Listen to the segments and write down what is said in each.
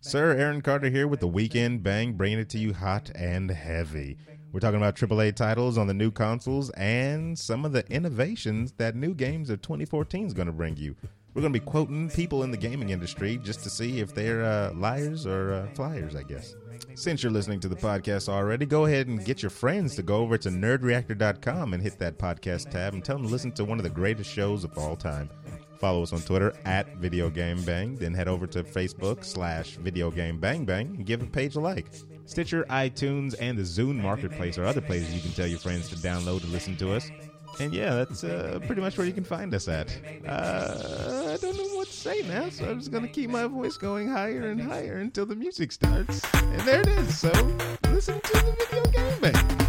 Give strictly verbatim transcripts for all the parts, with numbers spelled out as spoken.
Sir Aaron Carter here with the Weekend Bang, bringing it to you hot and heavy. We're talking about triple A titles on the new consoles and some of the innovations that new games of twenty fourteen is going to bring you. We're going to be quoting people in the gaming industry just to see if they're uh, liars or uh, flyers, I guess. Since you're listening to the podcast already, go ahead and get your friends to go over to nerd reactor dot com and hit that podcast tab and tell them to listen to one of the greatest shows of all time. Follow us on Twitter at Video Game Bang. Then head over to Facebook slash Video Game Bang Bang and give the page a like. Stitcher, iTunes, and the Zune Marketplace are other places you can tell your friends to download and listen to us. And yeah, that's uh, pretty much where you can find us at. Uh, I don't know what to say now, so I'm just going to keep my voice going higher and higher until the music starts. And there it is. So listen to the Video Game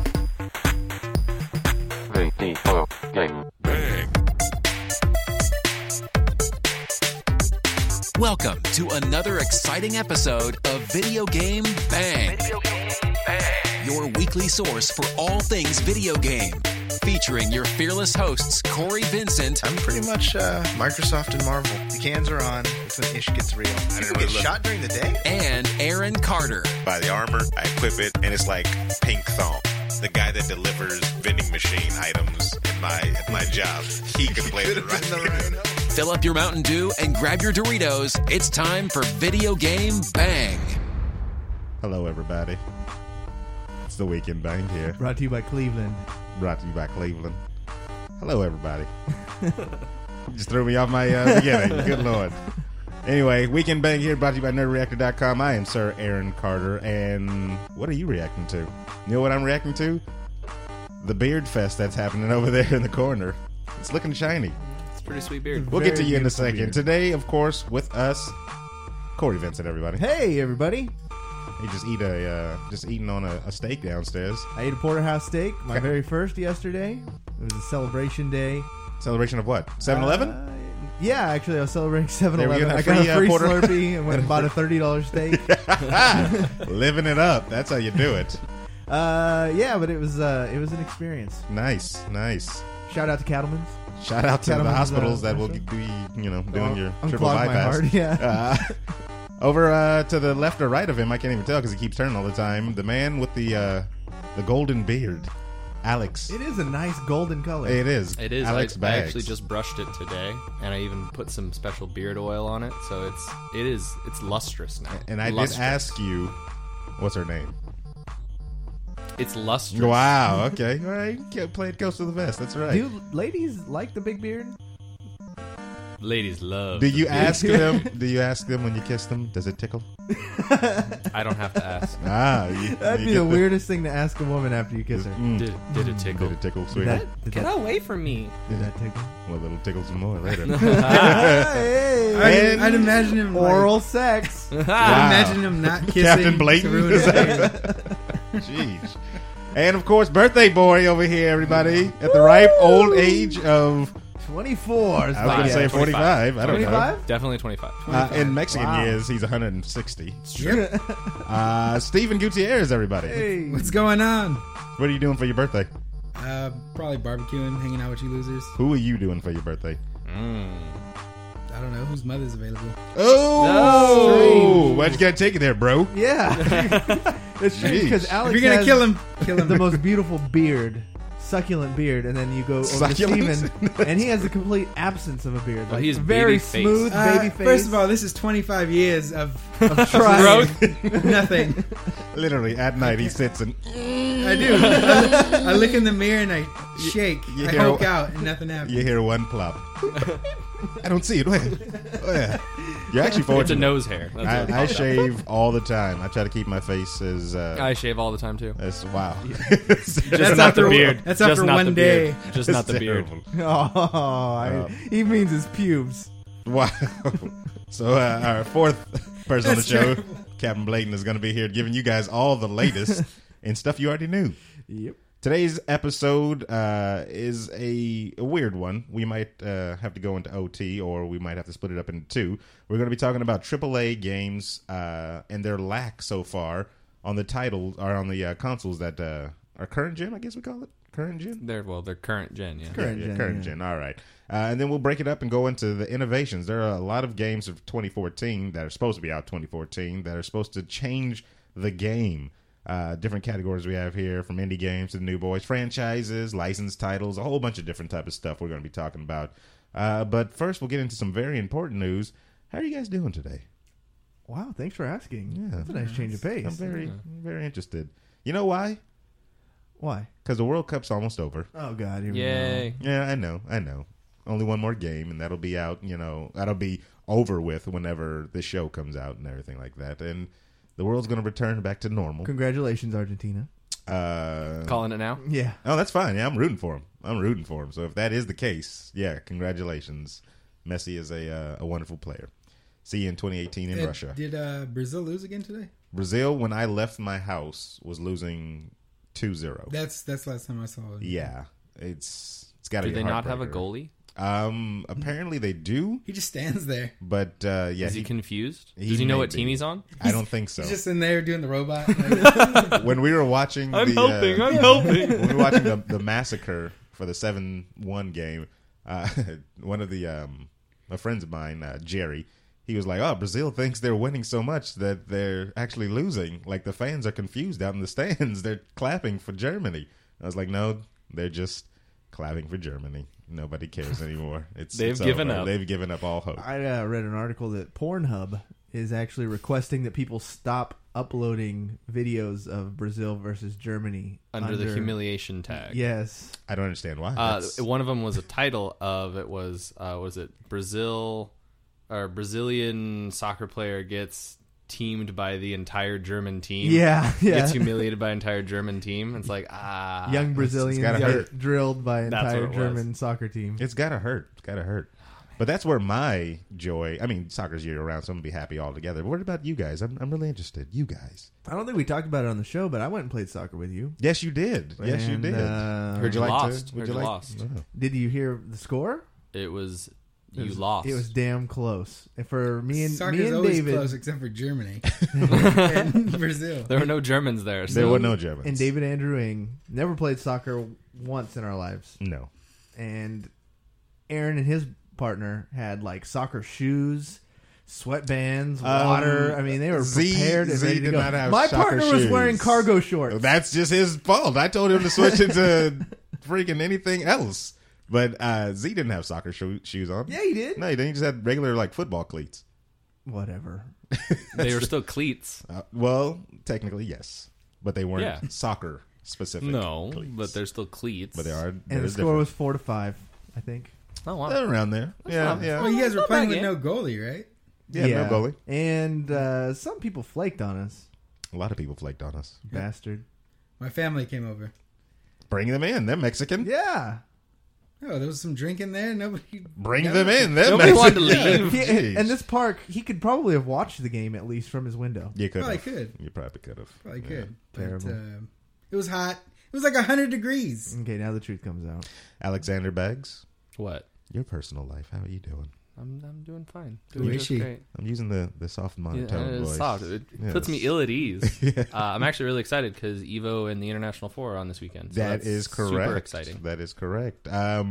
Bang. Video Game Bang. Welcome to another exciting episode of Video Game Bang. Video Game Bang. Your weekly source for all things video game. Featuring your fearless hosts, Corey Vincent. I'm pretty much uh, Microsoft and Marvel. The cans are on. It's when ish gets real. I didn't get shot during the day. And Aaron Carter. Buy the armor, I equip it, and it's like pink thong. The guy that delivers vending machine items in my at my job, he could play the right. Fill up your Mountain Dew and grab your Doritos. It's time for Video Game Bang. Hello, everybody. It's the Weekend Bang here. Brought to you by Cleveland. Brought to you by Cleveland. Hello, everybody. Just threw me off my uh, beginning. Good Lord. Anyway, Weekend Bang here, brought to you by nerd reactor dot com. I am Sir Aaron Carter, and what are you reacting to? You know what I'm reacting to? The beard fest that's happening over there in the corner. It's looking shiny. It's a pretty sweet beard. We'll get to you in a beautiful second. beard. Today, of course, with us, Corey Vincent, everybody. Hey, everybody. He just eat a uh, just eating on a, a steak downstairs. I ate a porterhouse steak, my very first yesterday. It was a celebration day. Celebration of what? seven eleven? Uh, yeah, actually, I was celebrating seven There we eleven. go, I a got free, a uh, free porter- Slurpee and went and bought a thirty dollars steak. Living it up. That's how you do it. Uh, yeah, but it was uh, it was an experience. Nice, nice. Shout out to Cattleman's. Shout out to the Cattleman's, hospitals uh, that will restaurant. be, you know, doing your Unclog triple my bypass. heart, yeah. Uh, over uh, to the left or right of him, I can't even tell because he keeps turning all the time. The man with the uh, the golden beard, Alex. It is a nice golden color. It is. It is. Alex I, I Bags. actually just brushed it today, and I even put some special beard oil on it, so it's it is it's lustrous now. And I lustrous. did ask you, what's her name? It's lustrous. Wow. Okay. All right. Can't play it Ghost of the Vest. That's right. Do ladies like the big beard? Ladies love. Do the you beard. ask them? Do you ask them when you kiss them? Does it tickle? I don't have to ask. Ah, you, That'd you be get the weirdest thing to ask a woman after you kiss her. Mm. Did did it tickle? Did it tickle, Did sweetheart? that, did Get that, away from me. did that tickle? Well, it'll tickle some more later. Hey, I'd, And I'd imagine him like, oral sex. I'd Wow. imagine him not kissing Captain Blatant. to ruin his day. Jeez. And of course, birthday boy over here, everybody, at the ripe old age of, twenty-four. I was going to say Yeah, forty-five. I don't twenty-five? Definitely twenty-five. know. Uh, in Mexican Wow. years, he's one hundred sixty. Yep. Uh, Steven Gutierrez, everybody. Hey. What's going on? What are you doing for your birthday? Uh, probably barbecuing, hanging out with you losers. Who are you doing for your birthday? Mm. I don't know whose mother's available. Oh! No. Why'd you gotta take it there, bro? Yeah. It's strange because Jeez. Alex If you're gonna has kill him, kill him. the most beautiful beard, succulent beard, and then you go over Succulent? to Steven, and he has a complete absence of a beard. Well, Like, he's very baby-faced. smooth, Uh, baby face. First of all, this is twenty-five years of, of trying. nothing. Literally, at night, he sits and... I do. I, I look in the mirror and I shake. you I hear- hulk out and nothing happens. You hear one plop. I don't see it. Where? Where? You're actually It's a fortunate. nose hair. That's I, what I it's called. shave all the time. I try to keep my face as... Uh, I shave all the time too. as wow. Just That's not after- the beard. that's Just after not one the day. beard. Just not the beard. Oh, I, he means his pubes. Wow. So uh, our fourth person on the That's show, true. Captain Blatant, is going to be here giving you guys all the latest and stuff you already knew. Yep. Today's episode uh, is a, a weird one. We might uh, have to go into O T, or we might have to split it up into two. We're going to be talking about triple A games uh, and their lack so far on the titles, or on the uh, consoles that uh, are current gen, I guess we call it. current gen. They're well, they're current gen. Yeah. Current yeah, gen, current yeah. gen. All right, uh, and then we'll break it up and go into the innovations. There are a lot of games of twenty fourteen that are supposed to be out twenty fourteen that are supposed to change the game. Uh, different categories we have here, from indie games to the new boys, franchises, licensed titles, a whole bunch of different type of stuff we're going to be talking about. Uh, but first, we'll get into some very important news. How are you guys doing today? Wow, thanks for asking. Yeah. That's a nice change of pace. I'm very, very interested. You know why? Why? Because the World Cup's almost over. Oh, God. Here we Yay! Yeah, I know, I know. Only one more game, and that'll be out, you know, that'll be over with whenever the show comes out and everything like that. And the world's going to return back to normal. go. Congratulations, Argentina. Uh, Calling it now. Yeah. oh, that's fine. Yeah, I'm rooting for him. I'm rooting for him. So if that is the case, yeah, congratulations. Messi is a uh, a wonderful player. See you in twenty eighteen in Did- Russia. Did uh, Brazil lose again today? Brazil, when I left my house, was losing two zero. That's that's the last time I saw it. Yeah, it's it's got to Do be. they not have a heartbreaker. goalie? Um, apparently they do, He just stands there. but uh, yeah, Is he he- confused? he Does he know may what be. team he's on? I don't think so. He's just in there doing the robot. Like, When we were watching, I'm the, helping. uh, I'm helping. when we were watching the, the massacre for the seven one game, uh, one of the um, a friends of mine, uh, Jerry, he was like, "Oh, Brazil thinks they're winning so much that they're actually losing. Like the fans are confused out in the stands. They're clapping for Germany." I was like, "No, they're just clapping for Germany. Nobody cares anymore. It's They've it's given over. up. They've given up all hope." I uh, read an article that Pornhub is actually requesting that people stop uploading videos of Brazil versus Germany Under the humiliation tag. Yes. I don't understand why. Uh, That's- one of them was a title of it was uh, was it Brazil or Brazilian soccer player gets teamed by the entire German team. Yeah, yeah. Gets humiliated by entire German team. It's like ah, Young Brazilians gotta get hurt. drilled by an That's entire what it was. German soccer team. It's gotta hurt. It's gotta hurt. But that's where my joy. I mean, soccer's year round, so I'm gonna be happy all together. But what about you guys? I'm I'm really interested. You guys. I don't think we talked about it on the show, but I went and played soccer with you. Yes, you did. Yes, you And, did. uh, Heard would you you like lost. to? Would Heard you you like? lost. Oh. Did you hear the score? it was It you was, lost. It was damn close. And for me and Soccer's me and always David close except for Germany and Brazil. There were no Germans there. So There were no Germans. and David Andrew Ing never played soccer once in our lives. No. And Aaron and his partner had like soccer shoes, sweatbands, Um, water. I mean, they were Z- prepared and Z ready to did go. not have My soccer partner was shoes. wearing cargo shorts. That's just his fault. I told him to switch into freaking anything else. But uh, Z didn't have soccer sho- shoes on. Yeah, he did. No, he didn't. He just had regular like football cleats. Whatever. they were still cleats. Uh, well, technically yes, but they weren't Yeah. soccer specific. No, cleats. but they're still cleats. but they are. And they're the score different. was four to five, I think. Oh wow. They're around there. yeah, not- yeah, Well, you guys were Not playing bad with no game. goalie, right? yeah, No goalie. And uh, some people flaked on us. A lot of people flaked on us. Bastard. My family came over. Bring them in. They're Mexican. Yeah. Oh, there was some drink in there. Nobody. Bring no. them in. They're Nobody wanted to Mexican. leave. He- Jeez. and this park, he could probably have watched the game at least from his window. You could. Probably have. could. You probably could have. Probably Yeah. could. But, Terrible. uh, it was hot. It was like one hundred degrees. Okay, now the truth comes out. Alexander Beggs, What? your personal life. How are you doing? I'm I'm doing fine. Who Doing is just she? great. I'm using the, the soft Yeah, monotone it's voice. soft. It Yes. puts me ill at ease. uh, I'm actually really excited because Evo and the International Four are on this weekend. So That that's is correct. Super exciting. That is correct. Um,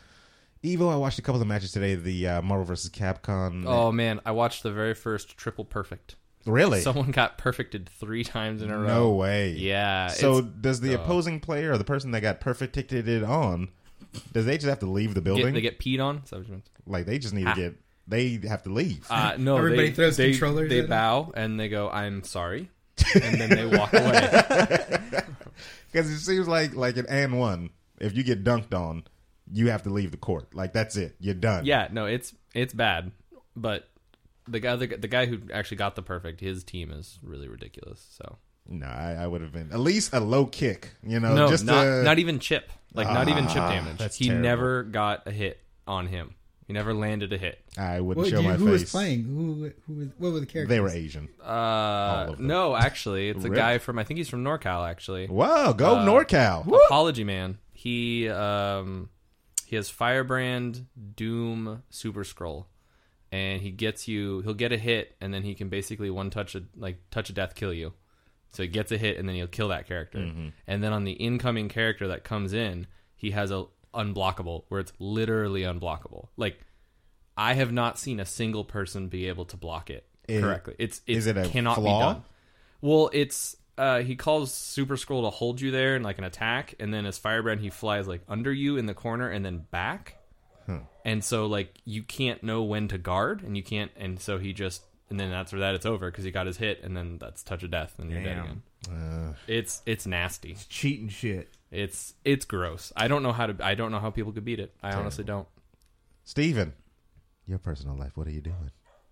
Evo, I watched a couple of the matches today. The uh, Marvel versus Capcom. Oh man, I watched the very first triple perfect. really? Someone got perfected three times in a row. No way. Yeah. So it's- does the uh, opposing player or the person that got perfected it on? Does they just have to leave the building? get, they get peed on? Is that what you meant? like they just need Ah. to get. They have to leave. Uh, no, Everybody they, throws they, controllers They at 'em? bow and they go, "I'm sorry," and then they walk away. Because it seems like like an and one. If you get dunked on, you have to leave the court. Like that's it. You're done. Yeah, no, it's it's bad. But the guy, the, the guy who actually got the perfect, his team is really ridiculous. So No, I, I would have been at least a low kick. You know, no, just not to, not even chip, like not even chip Ah, damage. that's He terrible. never got a hit on him. He never landed a hit. I wouldn't What, show you- my who face. was playing? Who? Who? Was, what were the characters? They were Asian. Uh, of them. no, actually, it's a Really? guy from I think he's from NorCal. Actually, Wow, go Uh, NorCal. Apology Man. He um he has Firebrand, Doom, Super Scroll, and he gets you. He'll get a hit, and then he can basically one touch a like touch a death kill you. So he gets a hit, and then he'll kill that character. Mm-hmm. And then on the incoming character that comes in, he has a unblockable, where it's literally unblockable. Like, I have not seen a single person be able to block it It- correctly. It's, it is it a cannot flaw? be done. Well, it's uh, he calls Super Scroll to hold you there in like an attack, and then as Firebrand he flies like under you in the corner and then back. Huh. And so like you can't know when to guard, and you can't, and so he just, and then after that it's over because he got his hit, and then that's touch of death, and you're dead Damn. again. Uh, It's it's nasty. Cheating shit. It's it's gross. I don't know how to. I don't know how people could beat it. I honestly don't. Steven, your personal life, what are you doing?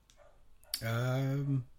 Um,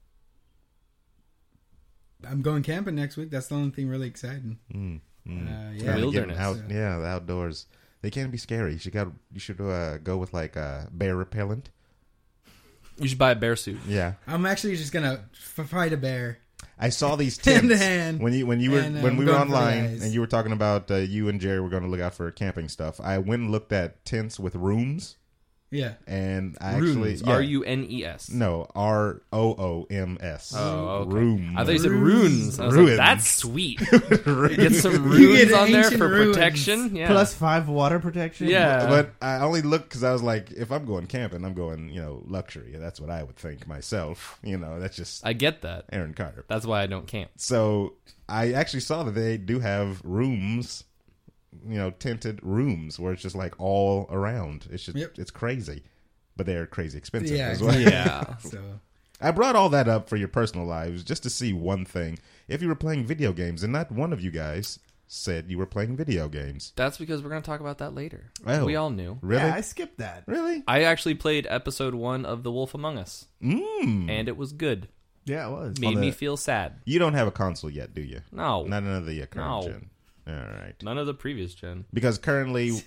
I'm going camping next week. That's the only thing really exciting. Mm, mm. Uh, yeah. Trying to get Wilderness. Out, So- yeah, the outdoors. They can be scary. You should got. You should uh, go with like uh, bear repellent. You should buy a bear suit. Yeah, I'm actually just gonna f- fight a bear. I saw these Hand tents to hand. when you when you were And, uh, when I'm we were going for the online eyes. and you were talking about uh, you and Jerry were going to look out for camping stuff. I went and looked at tents with rooms, Yeah. and I actually Runes. yeah. R U N E S. no R O O M S. Oh, okay. Rooms. I thought you said runes. I was Ruins. like, that's sweet. Get some You get runes on there ancient for ruins. protection. Yeah. Plus five water protection. Yeah. But I only looked because I was like, if I'm going camping, I'm going, you know, luxury. That's what I would think myself. You know, that's just I get that. Aaron Carter. That's why I don't camp. So I actually saw that they do have rooms, you know, tinted rooms where it's just like all around. It's just, Yep. it's crazy, but they're crazy expensive Yeah, as well. Yeah. So I brought all that up for your personal lives just to see one thing. If you were playing video games, and not one of you guys said you were playing video games. That's because we're going to talk about that later. Oh. We all knew. Really? Yeah, I skipped that. Really? I actually played episode one of The Wolf Among Us, Mm. and it was good. Yeah, it was. Made On me the- feel sad. You don't have a console yet, do you? No. Not another the current No. gen. All right. None of the previous gen. Because currently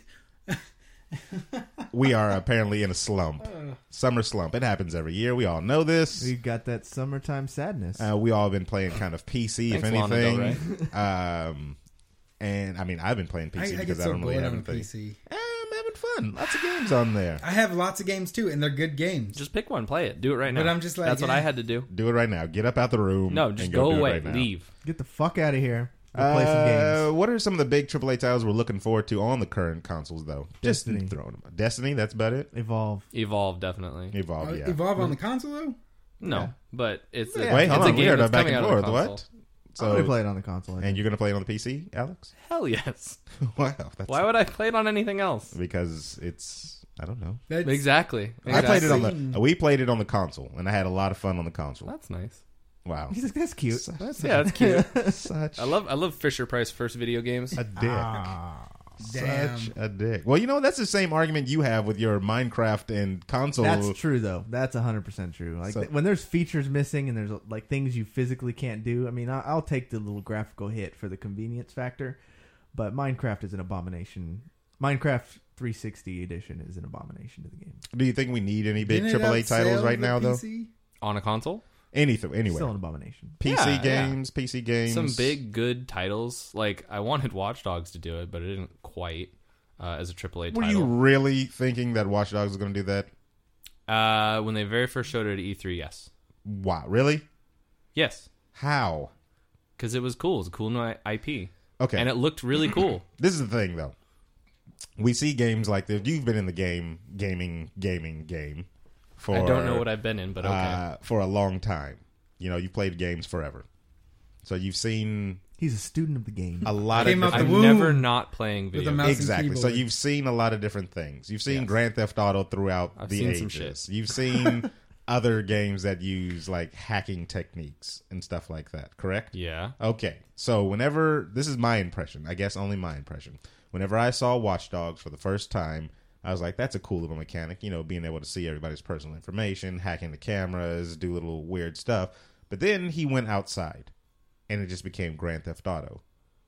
we are apparently in a slump. Summer slump. It happens every year. We all know this. We got that summertime sadness. Uh, we all have been playing kind of P C, Thanks, if Lana Del anything. um, and I mean, I've been playing P I, C I get because I, so don't really bored have on a anything. P C. Eh, I'm having fun. Lots of games on there. I have lots of games too, and they're good games. Just pick one, play it. Do it right now. But I'm just like, That's what eh. I had to do. Do it right now. Get up out the room. No, and just go, go do it away. right now. Leave. Get the fuck out of here. Go play some Uh, games. what are some of the big triple A titles we're looking forward to on the current consoles, though? Just Destiny. throwing them. out. Destiny, that's about it. Evolve. Evolve, definitely. Evolve, Uh, yeah. Evolve on the console though. No, Yeah. but it's a, Yeah. Wait, it's hold a on. game We're that's back coming and out on forth. the What? console. I'm gonna play it on the console. I And think. you're going to play it on the P C, Alex? Hell yes. Wow. That's Why would I play it on anything else? Because it's, I don't know. That's, Exactly. I played it on Exactly. the, we played it on the console, and I had a lot of fun on the console. That's nice. Wow. He's like, that's cute. Such, Yeah, that's cute. such I love I love Fisher Price first video games. a dick. Ah. Damn. Such a dick. Well, you know, that's the same argument you have with your Minecraft and console. That's true, though. That's one hundred percent true. Like So- th- when there's features missing and there's like things you physically can't do. I mean, I- I'll take the little graphical hit for the convenience factor, but Minecraft is an abomination. Minecraft three sixty edition is an abomination to the game. Do you think we need any big Didn't it triple A outsell titles right the now, though? P C? On a console? Anything, Still anywhere. an abomination. P C Yeah, yeah. games, P C games. Some big good titles. Like I wanted Watch Dogs to do it, but it didn't quite uh, as a triple A Were title. you really thinking that Watch Dogs was going to do that? Uh, when they very first showed it at E three, yes, Wow, really? yes, How? because it was cool. It was a cool new I P, Okay. and it looked really cool. This is the thing, though. We see games like this. You've been in the game, gaming, gaming game for I don't know what I've been in, but okay. uh, for a long time. You know, you've played games forever, so you've seen He's a student of the game. a lot Came of out the different. I'm womb never not playing with video. a games. mouse and Exactly. So keyboard. you've seen a lot of different things. You've seen Yes. Grand Theft Auto throughout I've the seen ages. some shit. You've seen other games that use like hacking techniques and stuff like that. Correct? Yeah. Okay. So whenever this is my impression, I guess only my impression. Whenever I saw Watch Dogs for the first time, I was like, "That's a cool little mechanic." You know, being able to see everybody's personal information, hacking the cameras, do little weird stuff. But then he went outside, and it just became Grand Theft Auto.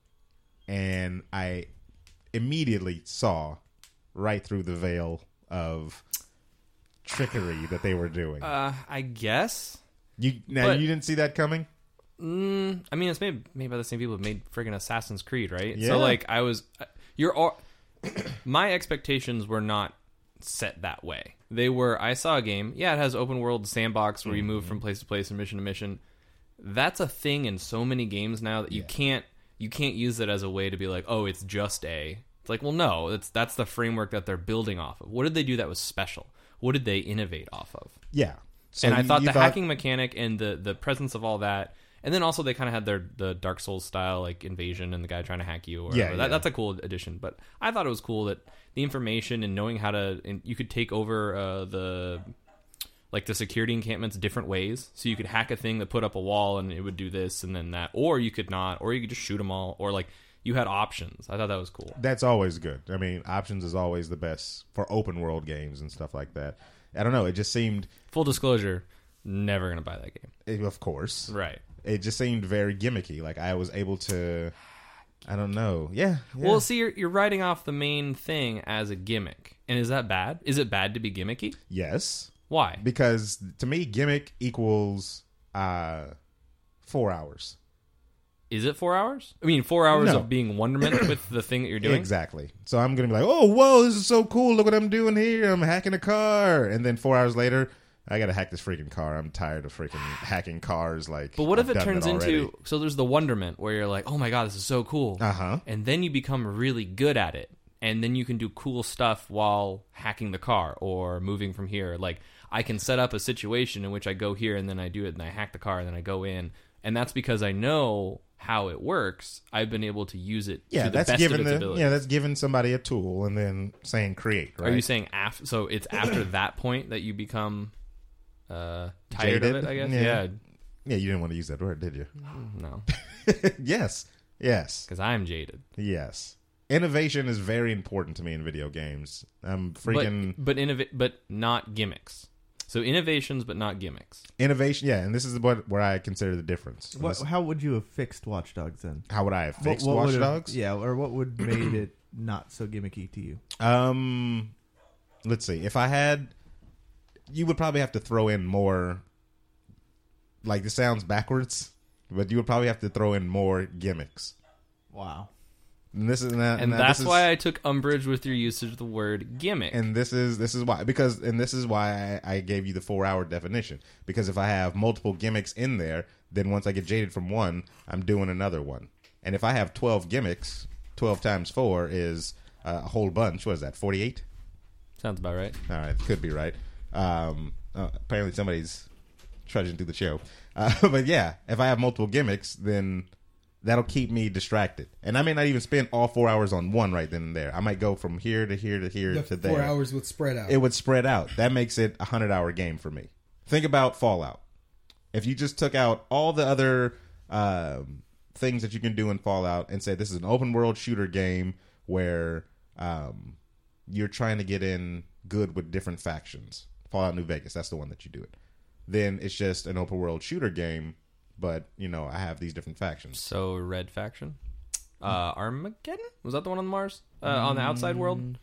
And I immediately saw right through the veil of trickery that they were doing. Uh, I guess. you now but- you didn't see that coming? Mm, I mean, it's made made by the same people who made friggin' Assassin's Creed, right? Yeah. So like, I was, you're all, my expectations were not set that way. They were. I saw a game. Yeah, it has open world sandbox where you move from place to place and mission to mission. that's a thing in so many games now that you Yeah. can't you can't use it as a way to be like, oh, it's just a. It's like, well, no, it's that's the framework that they're building off of. What did they do that was special? What did they innovate off of? Yeah. So and I you- thought you the hacking mechanic and the the presence of all that, and then also they kind of had their the Dark Souls style like invasion and the guy trying to hack you. Or Yeah, whatever. That, yeah. that's a cool addition. But I thought it was cool that the information and knowing how to, and you could take over uh, the like the security encampments different ways. So you could hack a thing that put up a wall and it would do this and then that, or you could not, or you could just shoot them all, or like you had options. I thought that was cool. That's always good. I mean, options is always the best for open world games and stuff like that. I don't know. It just seemed, Full disclosure, never gonna buy that game. it- of course, Right. it just seemed very gimmicky. Like I was able to, I don't know. Yeah. yeah. Well, see, you're, you're writing off the main thing as a gimmick. And is that bad? Is it bad to be gimmicky? yes, Why? because to me, gimmick equals uh, four hours. Is it four hours? I mean, four hours No. of being wonderment with the thing that you're doing? Exactly. So I'm gonna be like, oh, whoa, this is so cool. Look what I'm doing here. I'm hacking a car, and then four hours later, I gotta hack this freaking car. I'm tired of freaking hacking cars. Like, But what if I've it done turns that into... already. So there's the wonderment where you're like, oh my god, this is so cool. Uh-huh. And then you become really good at it. And then you can do cool stuff while hacking the car or moving from here. Like, I can set up a situation in which I go here and then I do it and I hack the car and then I go in. And that's because I know how it works. I've been able to use it Yeah, to the that's best giving of its the ability. yeah, that's giving somebody a tool and then saying create. Right? Are you saying after? So it's after that point that you become uh, tired Jaded? of it? I guess. Yeah. Yeah. Yeah, you didn't want to use that word, did you? No, yes, yes, because I'm jaded. yes. Innovation is very important to me in video games. I'm freaking But but innov- but not gimmicks. So innovations, but not gimmicks. innovation. Yeah, and this is what where I consider the difference. What, This- how would you have fixed Watch Dogs then? how would I have What- fixed what Watch would have- Dogs? Yeah, or what would made it not so gimmicky to you? Um, let's see. If I had, you would probably have to throw in more. Like this sounds backwards, but you would probably have to throw in more gimmicks. Wow. And this is and, And this that's is, why I took umbrage with your usage of the word gimmick. And this is this is why because and this is why I, I gave you the four hour definition, because if I have multiple gimmicks in there, then once I get jaded from one, I'm doing another one. And if I have twelve gimmicks, twelve times four is uh, a whole bunch. What is that? forty-eight? Sounds about right. All right, could be right. Um, uh, apparently somebody's trudging through the show. Uh, but yeah, if I have multiple gimmicks, then that'll keep me distracted. And I may not even spend all four hours on one right then and there. I might go from here to here to here The to four there. hours would spread out. It would spread out. That makes it a hundred-hour game for me. Think about Fallout. If you just took out all the other um, things that you can do in Fallout and say this is an open-world shooter game where um, you're trying to get in good with different factions. Fallout New Vegas, that's the one that you do it. Then it's just an open-world shooter game, but, you know, I have these different factions. So Red Faction, uh, Armageddon, was that the one on Mars, uh, on the outside world?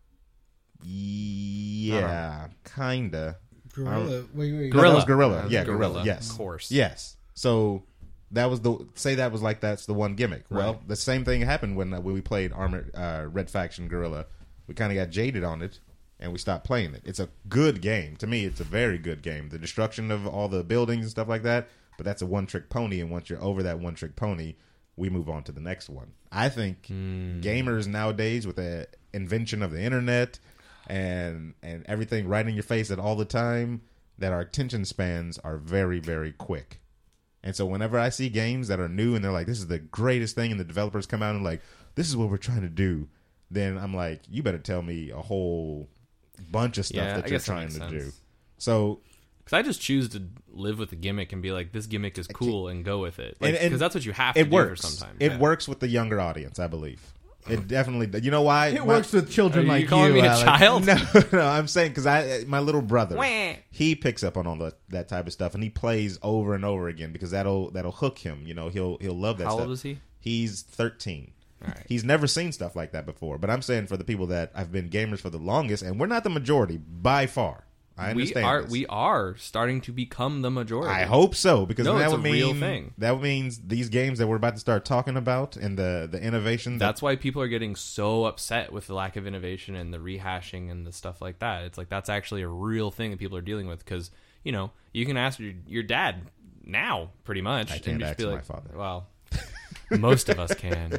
Yeah, kinda. Gorilla. Wait, wait, Gorilla. No, that was Gorilla. That was Yeah, Gorilla, Gorilla. Yes, of course. Yes. So that was the say that was like that's the one gimmick. Well, Right. the same thing happened when uh, when we played Armor uh, Red Faction Gorilla. We kind of got jaded on it, and we stopped playing it. It's a good game to me. It's a very good game. The destruction of all the buildings and stuff like that. But that's a one trick pony, and once you're over that one trick pony, we move on to the next one. I think gamers nowadays, with the invention of the internet and and everything right in your face at all the time, that our attention spans are very, very quick. And so whenever I see games that are new and they're like, this is the greatest thing, and the developers come out and like, this is what we're trying to do, then I'm like, you better tell me a whole bunch of stuff Yeah, I that you're guess that trying makes to sense. do. So Because I just choose to live with the gimmick and be like, this gimmick is cool and go with it. And- Because and that's what you have to it do works. for sometimes. It yeah. works with the younger audience, I believe. It definitely. You know why? It My- works with children Are you like calling you, me a Alex. child? No, no, I'm saying because I, my little brother, Wah. he picks up on all the, that type of stuff, and he plays over and over again because that'll that'll hook him. You know, he'll he'll love that How stuff. old is he? He's thirteen. All right. He's never seen stuff like that before. But I'm saying for the people that have been gamers for the longest, and we're not the majority by far. I We understand. are this. we are starting to become the majority. I hope so, because No, that it's would a mean real thing. that means these games that we're about to start talking about and the the innovation. That, That's why people are getting so upset with the lack of innovation and the rehashing and the stuff like that. It's like that's actually a real thing that people are dealing with because, you know, you can ask your, your dad now, pretty much. I And can't just ask be my like, father. Well, most of us can.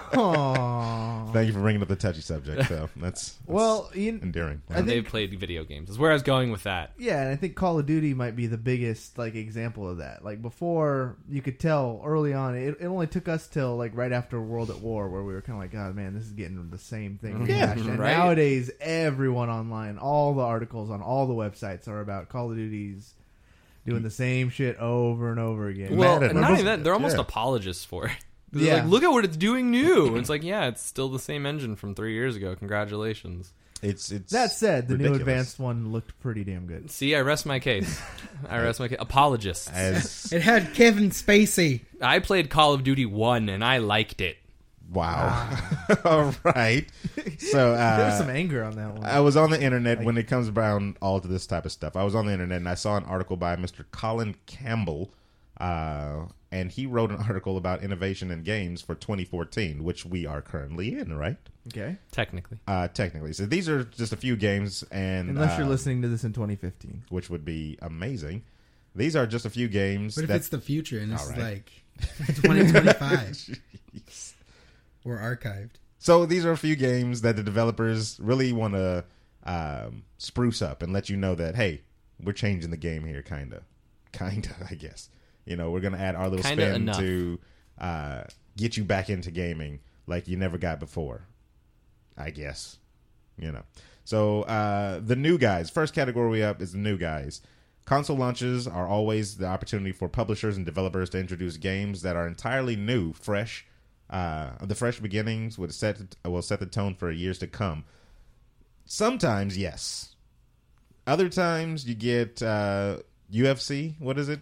Aww. Thank you for bringing up the touchy subject. So that's, that's Well, you, endearing. I think- They've played video games. Is where I was going with that. yeah, and I think Call of Duty might be the biggest like example of that. Like before, you could tell early on. It, it only took us till like right after World at War, where we were kind of like, God, man, this is getting the same thing. Yeah, rehashed. And right. nowadays, everyone online, all the articles on all the websites are about Call of Duty's doing the same shit over and over again. Well, Madden. and not even that, they're almost Yeah. apologists for it. They're Yeah. like, look at what it's doing new. It's like, yeah, it's still the same engine from three years ago. Congratulations. It's it's That said, the ridiculous. new advanced one looked pretty damn good. See, I rest my case. I rest my case. Apologists. as It had Kevin Spacey. I played Call of Duty one and I liked it. wow. All right. So uh, There was some anger on that one. I was on the internet when it comes around all to this type of stuff. I was on the internet and I saw an article by Mister Colin Campbell, uh, and he wrote an article about innovation in games for twenty fourteen, which we are currently in, right? Okay, Technically. Uh, technically, so these are just a few games, and unless you're uh, listening to this in twenty fifteen. which would be amazing. These are just a few games. What if that, it's the future and it's All right. like twenty twenty-five or archived? So these are a few games that the developers really want to um, spruce up and let you know that, hey, we're changing the game here, kind of. Kind of, I guess. You know, we're going to add our little Kinda spin enough. to uh, get you back into gaming like you never got before, I guess. You know. So uh, the new guys. First category up is the new guys. Console launches are always the opportunity for publishers and developers to introduce games that are entirely new, fresh. Uh, the fresh beginnings would set will set the tone for years to come. Sometimes, yes. Other times, you get uh, U F C. What is it?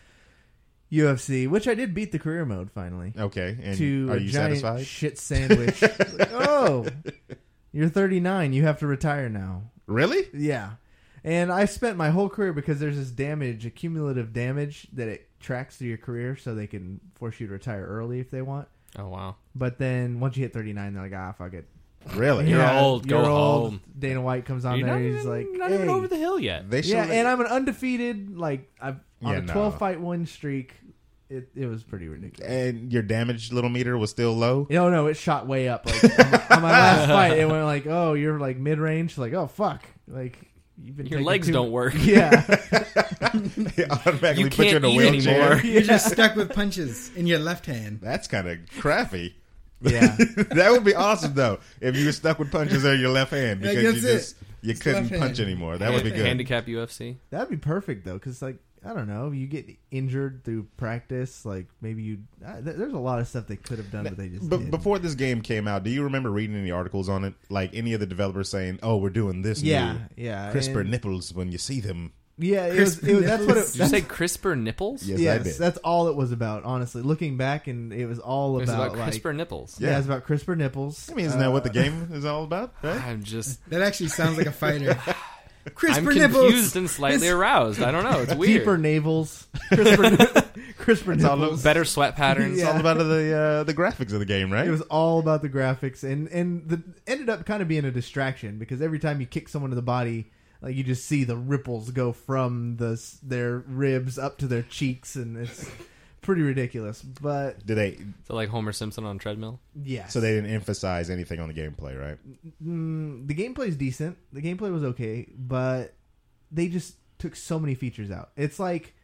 U F C, which I did beat the career mode finally. Okay, and to are a you giant satisfied? shit sandwich. Like, oh, you're thirty-nine. You have to retire now. Really? Yeah. And I spent my whole career because there's this damage, accumulative damage that it tracks through your career so they can force you to retire early if they want. Oh, wow. But then once you hit thirty-nine, they're like, ah, fuck it. Really? You're Yeah, old. Go you're old. home. Dana White comes on You're there. not He's even, like, not hey. even over the hill yet. They Yeah, should- and I'm an undefeated, like, I've, on Yeah, a no. twelve fight win streak. It, it was pretty ridiculous. and your damage little meter was still low. No, no, it shot way up. Like on, my, on my last fight, it went like, "Oh, you're like mid range." Like, "Oh, fuck!" Like you've been Your taking legs too- don't work. Yeah, It automatically You put you in can't a eat wheelchair. anymore. You're just stuck with punches in your left hand. That's kind of crappy. yeah. That would be awesome though if you were stuck with punches in your left hand Like, because you that's just it. you It's couldn't left punch hand. anymore. That would be good. Handicap U F C. That'd be perfect though, because like I don't know, you get injured through practice. Like maybe you. Uh, th- there's a lot of stuff they could have done, but they just But didn't. before this game came out, do you remember reading any articles on it? Like any of the developers saying, "Oh, we're doing this Yeah, new yeah, crisper and- nipples when you see them." Yeah, it was, it was. That's what it. Did you say crisper nipples? Yes, I Yes, did. that's all it was about. Honestly, looking back, and it was all It was about, about like crisper nipples. yeah, it's about crisper nipples. I mean, isn't that what the Uh, game is all about? Right? I'm just That actually sounds like a fighter. Crisper I'm confused nipples. and slightly aroused. I don't know. It's weird. Deeper navels, crisper, crisper all nipples. Better sweat patterns. It's all about the uh, the graphics of the game, right? It was all about the graphics, and and the ended up kind of being a distraction because every time you kick someone to the body, like you just see the ripples go from the s- their ribs up to their cheeks, and it's pretty ridiculous. But Did they? So like Homer Simpson on a treadmill. yes, So they didn't emphasize anything on the gameplay, right? mm, the gameplay is decent. The gameplay was okay, but they just took so many features out. It's like,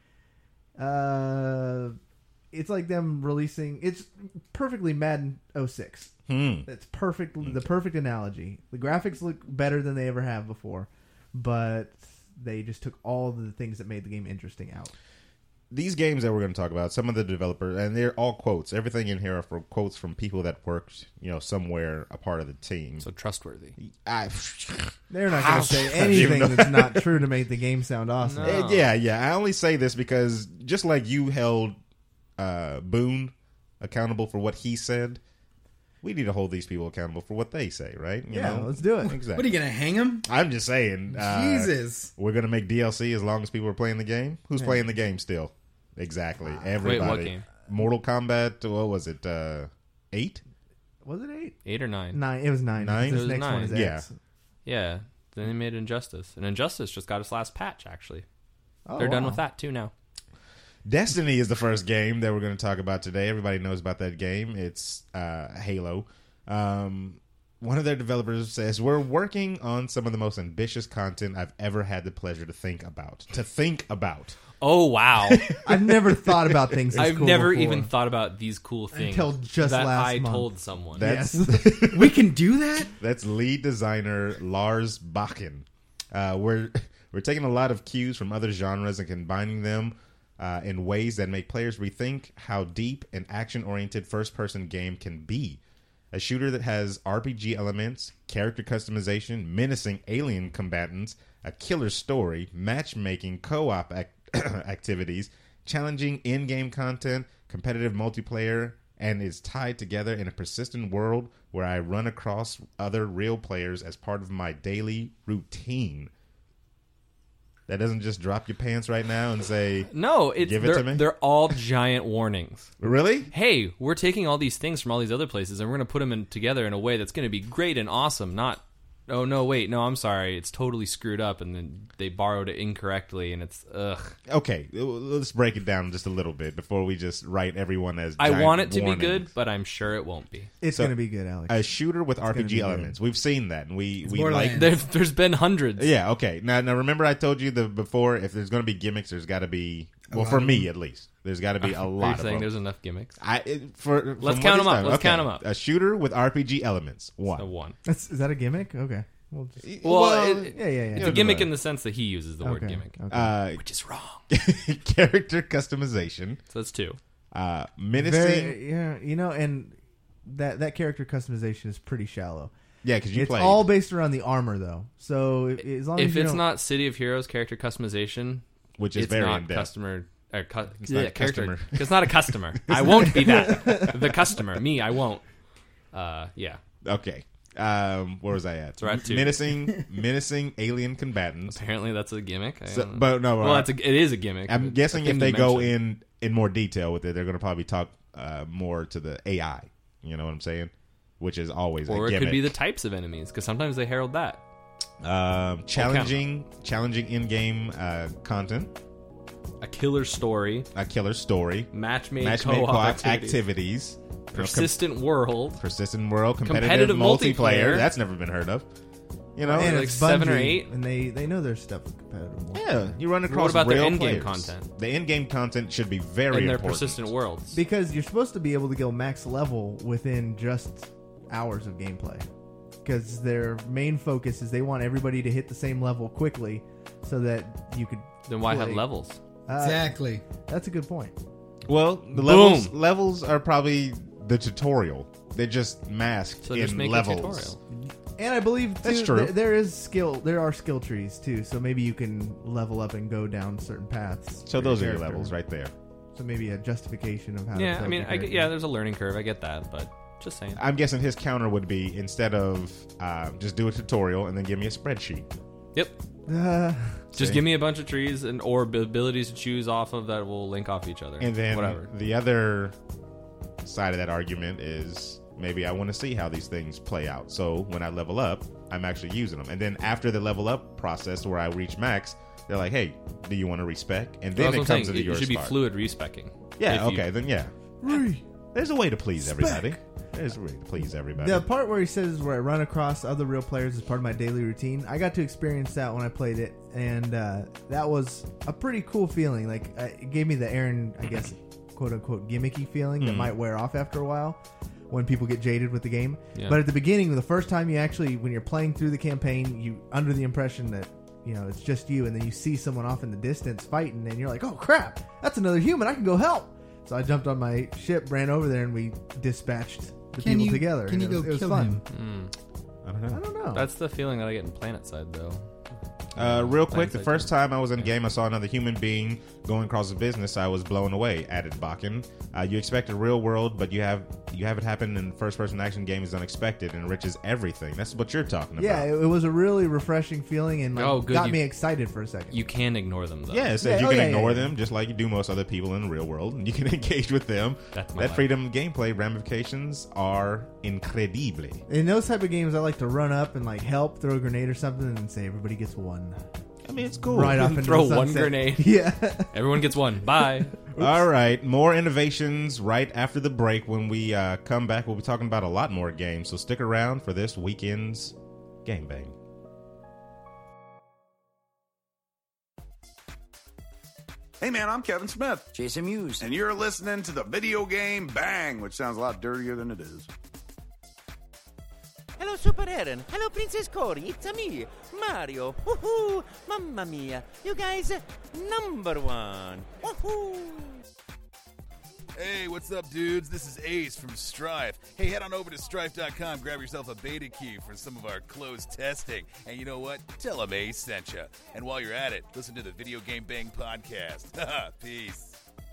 uh, it's like them releasing. It's perfectly Madden oh six. Hmm. It's perfect. The perfect analogy. The graphics look better than they ever have before, but they just took all the things that made the game interesting out. These games that we're going to talk about, some of the developers, and they're all quotes. Everything in here are for quotes from people that worked, you know, somewhere a part of the team. So trustworthy. I, They're not going to say How do you anything know that's not true to make the game sound awesome. No. Eh, yeah, yeah. I only say this because just like you held uh, Boone accountable for what he said, we need to hold these people accountable for what they say, right? You Yeah, know? let's do it. Exactly. What are you gonna hang him? I'm just saying. Uh, Jesus. We're going to make D L C as long as people are playing the game. Who's playing the game still? Exactly. Everybody. Wait, what game? Mortal Kombat, what was it? Uh, eight? Was it eight? Eight or nine. Nine. It was nine. Nine? This It was next one nine. is Yeah. X. Yeah. Then they made Injustice, and Injustice just got its last patch. Actually, Oh, they're done wow. with that too now. Destiny is the first game that we're going to talk about today. Everybody knows about that game. It's uh, Halo. Um, one of their developers says, we're working on some of the most ambitious content I've ever had the pleasure to think about. To think about. Oh, wow. I've never thought about things this I've cool never before. even thought about these cool things Until just that last I month. told someone. That's, Yes. We can do that? that's lead designer Lars Bakken. Uh, we're, we're taking a lot of cues from other genres and combining them uh, in ways that make players rethink how deep an action-oriented first-person game can be. A shooter that has R P G elements, character customization, menacing alien combatants, a killer story, matchmaking, co-op ac- activities, challenging in-game content, competitive multiplayer, and is tied together in a persistent world where I run across other real players as part of my daily routine. That doesn't just drop your pants right now and say, no, it's, give it they're, to me? they're all giant warnings. Really? Hey, we're taking all these things from all these other places and we're going to put them in, together in a way that's going to be great and awesome, not... Oh, no, wait, no, I'm sorry. It's totally screwed up, and then they borrowed it incorrectly, and it's, ugh. Okay, let's break it down just a little bit before we just write everyone as I giant want it to warnings. be good, but I'm sure it won't be. It's So, going to be good, Alex. A shooter with R P gonna G be good. elements. We've seen that, and we, we Borderlands. like... There, there's been hundreds. Yeah, okay. Now, now remember I told you the before, if there's going to be gimmicks, there's got to be... Well, lot for of me, at least. There's got to be a Are you lot of saying them. there's enough gimmicks? I, it, for, from Let's what count he's 'em up. done, Let's okay. count 'em up. A shooter with R P G elements. One. So one. That's, is that a gimmick? Okay. We'll just, Well, it- yeah, yeah, yeah. It's Yeah, a gimmick but- in the sense that he uses the word Okay, gimmick, okay. Uh, which is wrong. character customization. So that's two. Uh, menacing... Very, yeah, you know, and that that character customization is pretty shallow. yeah, because you It's played. all based around the armor, though. So if, as long as If you it's don't- not City of Heroes character customization, which is it's very not in-depth. customer. Or cu- It's yeah, not character. customer. It's not a customer. I won't be that. The customer. Me, I won't. Uh, yeah. Okay. Um, where was I at? So we're at two. Menacing, menacing alien combatants. Apparently, that's a gimmick. I So, don't know. but no, well, uh, it's a, it is a gimmick. I'm It's guessing a if thing they to go mention. in in more detail with it, they're going to probably talk uh, more to the A I. You know what I'm saying? Which is always or a it gimmick. could be the types of enemies because sometimes they herald that. um, challenging, challenging in-game uh, content, A killer story, a killer story, match-made match-made co-op co-op activities, activities, you know, com- persistent world. persistent world, competitive, Competitive multiplayer. multiplayer. That's never been heard of. You know, and like it's seven or Bungie, eight? and they they know their stuff with competitive. War. yeah, you run What across about their real in-game players. content? The in-game content should be very And their important. persistent worlds. Because you're supposed to be able to go max level within just hours of gameplay. Because their main focus is they want everybody to hit the same level quickly, so that you could. Then why play. have levels? Uh, Exactly. That's a good point. Well, the levels levels are probably the tutorial. They're just masked So in just make levels. a tutorial. And I believe too, That's true. There, there is skill. There are skill trees too, so maybe you can level up and go down certain paths. So for those are your character. levels right there. So maybe a justification of how. to Yeah, build I mean, your I get, character. yeah, there's a learning curve. I get that, but just saying. I'm guessing his counter would be instead of uh, just do a tutorial and then give me a spreadsheet. Yep. Uh, Just See? give me a bunch of trees and or abilities to choose off of that will link off each other. And then whatever. the other side of that argument is maybe I want to see how these things play out. So when I level up, I'm actually using them. And then after the level up process where I reach max, they're like, hey, do you want to respec? And then That's it what I'm comes saying. into It your should be part. fluid respecing. Yeah, If you- okay, then yeah. There's a way to please everybody. There's a way to please everybody. The part where he says where I run across other real players as part of my daily routine, I got to experience that when I played it, and uh, that was a pretty cool feeling. Like uh, it gave me the Aaron, I guess, quote unquote gimmicky feeling that Mhm. might wear off after a while when people get jaded with the game. Yeah. But at the beginning, the first time you actually, when you're playing through the campaign, you under the impression that you know it's just you, and then you see someone off in the distance fighting, and you're like, oh crap, that's another human. I can go help. So I jumped on my ship, ran over there, and we dispatched the Can people you- together. can and you it was, go it was kill fun. him? Mm. I don't know. I don't know. That's the feeling that I get in Planet Side, though. Uh, real quick, Planet the Side first too. time I was in game, I saw another human being going across the business. I was blown away. Added Bakken. Uh, you expect a real world, but you have you have it happen in first-person action game is unexpected and enriches everything. That's what you're talking about. Yeah, it, it was a really refreshing feeling and like, Oh, good. got You- me excited for a second. You can ignore them, though. Yeah, it says Yeah, you oh, can yeah, ignore yeah, yeah. them just like you do most other people in the real world, and you can engage with them. That's my That life. freedom gameplay ramifications are incredible. In those type of games, I like to run up and like help, throw a grenade or something, and say everybody gets one. I mean, it's cool. Right off into Throw the one sunset. grenade. Yeah. Everyone gets one. Bye. All right, more innovations right after the break. When we uh, come back, we'll be talking about a lot more games, so stick around for this weekend's Game Bang. Hey man, I'm Kevin Smith. Jason Mewes. And you're listening to the Video Game Bang, which sounds a lot dirtier than it is. Hello, Super Aaron. Hello, Princess Cory. It's a me, Mario. Woohoo! Mamma mia. You guys, number one. Woohoo! Hey, what's up, dudes? This is Ace from Strife. Hey, head on over to strife dot com, grab yourself a beta key for some of our closed testing. And you know what? Tell them Ace sent you. And while you're at it, listen to the Video Game Bang podcast. Peace.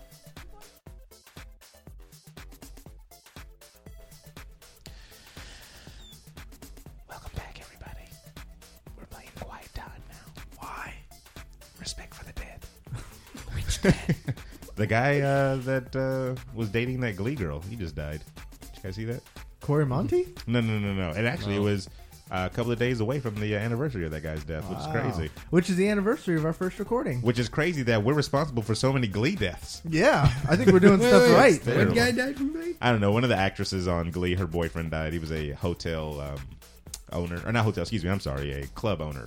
Welcome back, everybody. We're playing Quiet Time now. Why? Respect for the dead. Which dead? The guy uh, that uh, was dating that Glee girl, he just died. Did you guys see that? Corey Monty? No, no, no, no. And actually, No. it was uh, a couple of days away from the uh, anniversary of that guy's death, which is Wow. crazy. Which is the anniversary of our first recording. Which is crazy that we're responsible for so many Glee deaths. Yeah, I think we're doing stuff right. It's terrible. What guy died from Glee? I don't know. One of the actresses on Glee, her boyfriend died. He was a hotel um, owner, or not hotel. Excuse me. I'm sorry, a club owner,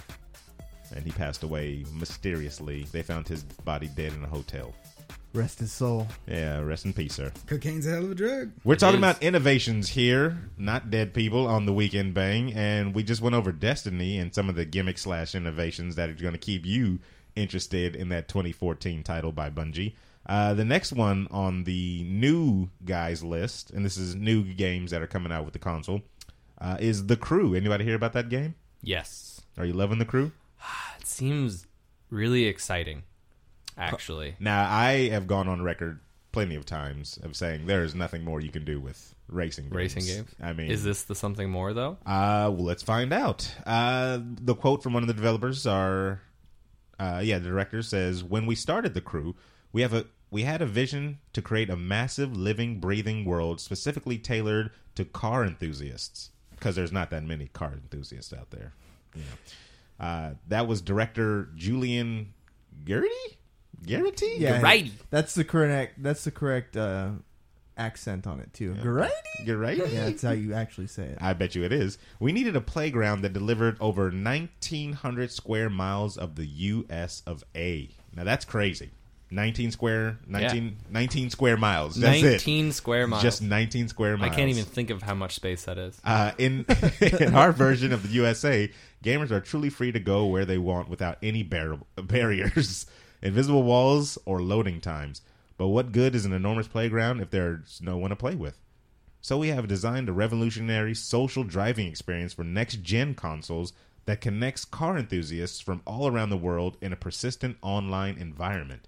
and he passed away mysteriously. They found his body dead in a hotel. Rest his soul. Yeah, rest in peace, sir. Cocaine's a hell of a drug. We're talking It is. about innovations here, not dead people, on the Weekend Bang, and we just went over Destiny and some of the gimmick slash innovations that are going to keep you interested in that twenty fourteen title by Bungie. Uh, the next one on the new guys list, and this is new games that are coming out with the console, uh, is The Crew. Anybody hear about that game? Yes. Are you loving The Crew? It seems really exciting, actually. Now, I have gone on record plenty of times of saying there is nothing more you can do with racing games. Racing games? I mean, Is this the something more, though? Uh, well, let's find out. Uh, the quote from one of the developers are, uh, yeah, the director says, "When we started The Crew, we have a we had a vision to create a massive, living, breathing world specifically tailored to car enthusiasts, because there's not that many car enthusiasts out there. You know, uh, that was director Julian Garrity. Garrity, Yeah, Garrity. That's the correct. That's the correct uh, accent on it too. Garrity. Garrity. Yeah, that's how you actually say it. I bet you it is. We needed a playground that delivered over nineteen hundred square miles of the U S of A. Now that's crazy. nineteen square, nineteen, Yeah. nineteen square miles. That's nineteen it. square miles. Just nineteen square miles. I can't even think of how much space that is. Uh, in in our version of the U S A, gamers are truly free to go where they want without any bar- barriers, invisible walls, or loading times. But what good is an enormous playground if there's no one to play with? So we have designed a revolutionary social driving experience for next-gen consoles that connects car enthusiasts from all around the world in a persistent online environment.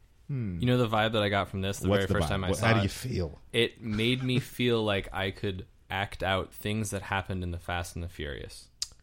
You know the vibe that I got from this the What's very the first vibe? time I What- saw how do it? you feel? It made me feel like I could act out things that happened in the Fast and the Furious.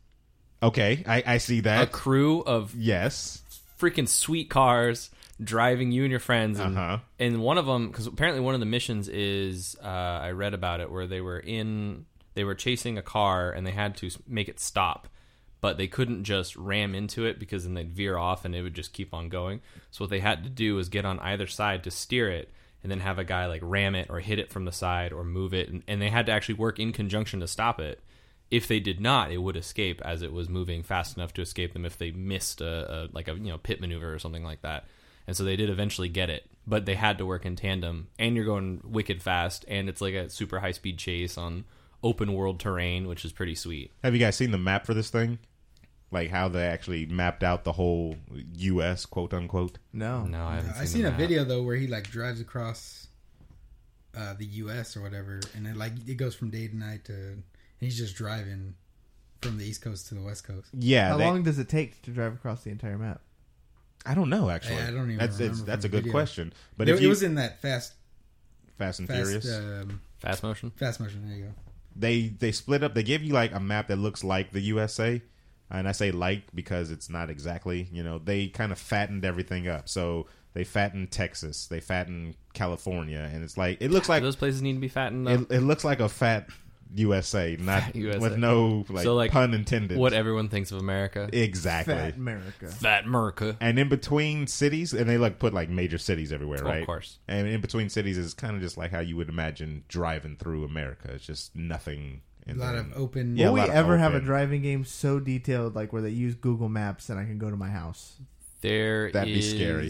Okay, I, I see that. A crew of yes, freaking sweet cars driving you and your friends, and, Uh-huh. and one of them, because apparently one of the missions is uh, I read about it where they were in they were chasing a car and they had to make it stop, but they couldn't just ram into it because then they'd veer off and it would just keep on going. So what they had to do was get on either side to steer it, and then have a guy like ram it or hit it from the side or move it, and, and they had to actually work in conjunction to stop it. If they did not, it would escape as it was moving fast enough to escape them if they missed a, a like a you know pit maneuver or something like that. And so they did eventually get it, but they had to work in tandem. And you're going wicked fast, and it's like a super high speed chase on open world terrain, which is pretty sweet. Have you guys seen the map for this thing? Like how they actually mapped out the whole U S, quote unquote? No, no, I haven't. I seen a video though where he like drives across uh, the U S or whatever, and it like it goes from day to night to. And he's just driving from the East Coast to the West Coast. Yeah. How they- long does it take to drive across the entire map? I don't know. Actually, I, I don't even. That's remember it's, from that's the a good video. question. But it, if it you, was in that fast, Fast and fast, Furious, um, Fast motion, fast motion. There you go. they they split up. They give you like a map that looks like the U S A, and I say like because it's not exactly. You know, they kind of fattened everything up. So they fattened Texas, they fattened California, and it's like it looks like those places need to be fattened. Though. It, it looks like a fat U S A, not U S A. with no like, so, like pun intended. What everyone thinks of America. Exactly. Fat America. Fat America. And in between cities, and they like put like major cities everywhere, Oh, right? of course. And in between cities is kind of just like how you would imagine driving through America. It's just nothing. A lot of open. Yeah, Will a we lot of ever have a open. driving game so detailed, like where they use Google Maps and I can go to my house? There That'd be is- scary.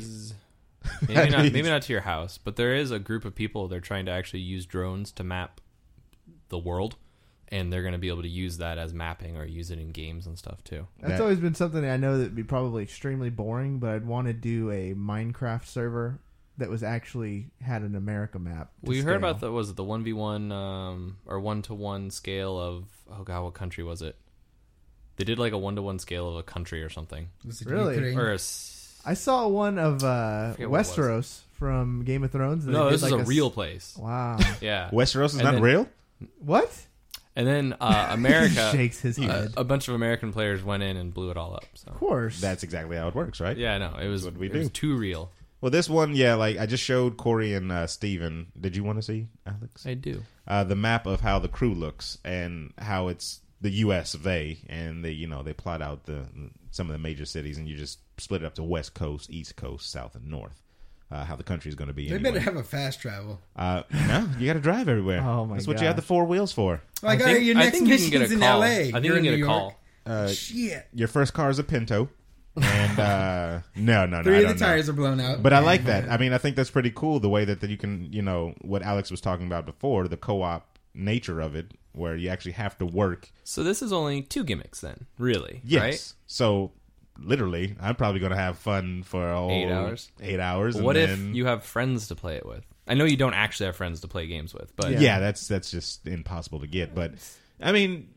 Maybe not. Maybe not to your house, but there is a group of people. They're trying to actually use drones to map the world, and they're going to be able to use that as mapping or use it in games and stuff too. That's That- always been something I know that would be probably extremely boring, but I'd want to do a Minecraft server that was actually had an America map. to We heard about scale. the was it the one v one um, or one to one scale of oh god, what country was it? They did like a one to one scale of a country or something. Was it Really? Ukraine? Or a s- I saw one of uh, forget what it was. Westeros from Game of Thrones. and no, they this did is like a s- real place. Wow. Yeah, Westeros is And not then- real? What? And then uh, America Shakes his uh, head. a bunch of American players went in and blew it all up. So Of course. That's exactly how it works, right? yeah, no, it was what we it was do. too real. Well, this one, yeah, like I just showed Corey and uh, Steven. Did you want to see, Alex? I do. Uh, the map of how the crew looks and how it's the U S of A, and they, you know, they plot out the some of the major cities, and you just split it up to West Coast, East Coast, South, and North. Uh, how the country's going to be. They anyway. better have a fast travel. Uh, no, you got to drive everywhere. Oh, my That's what you have the gosh. four wheels for. Like, I all right, think- your I next think you can get mission's a in call. L A. I think You're you in can New get a York. call. Uh, Shit. Your first car is a Pinto, and uh, no, no, no. Three I of the don't know. tires are blown out. But I like that. I mean, I think that's pretty cool. The way that, that you can, you know, what Alex was talking about before, the co-op nature of it, where you actually have to work. So this is only two gimmicks then, really, Yes. right? So literally, I'm probably going to have fun for a whole Eight hours. Eight hours. But and what then, if you have friends to play it with? I know you don't actually have friends to play games with, but Yeah. that's that's just impossible to get. But I mean,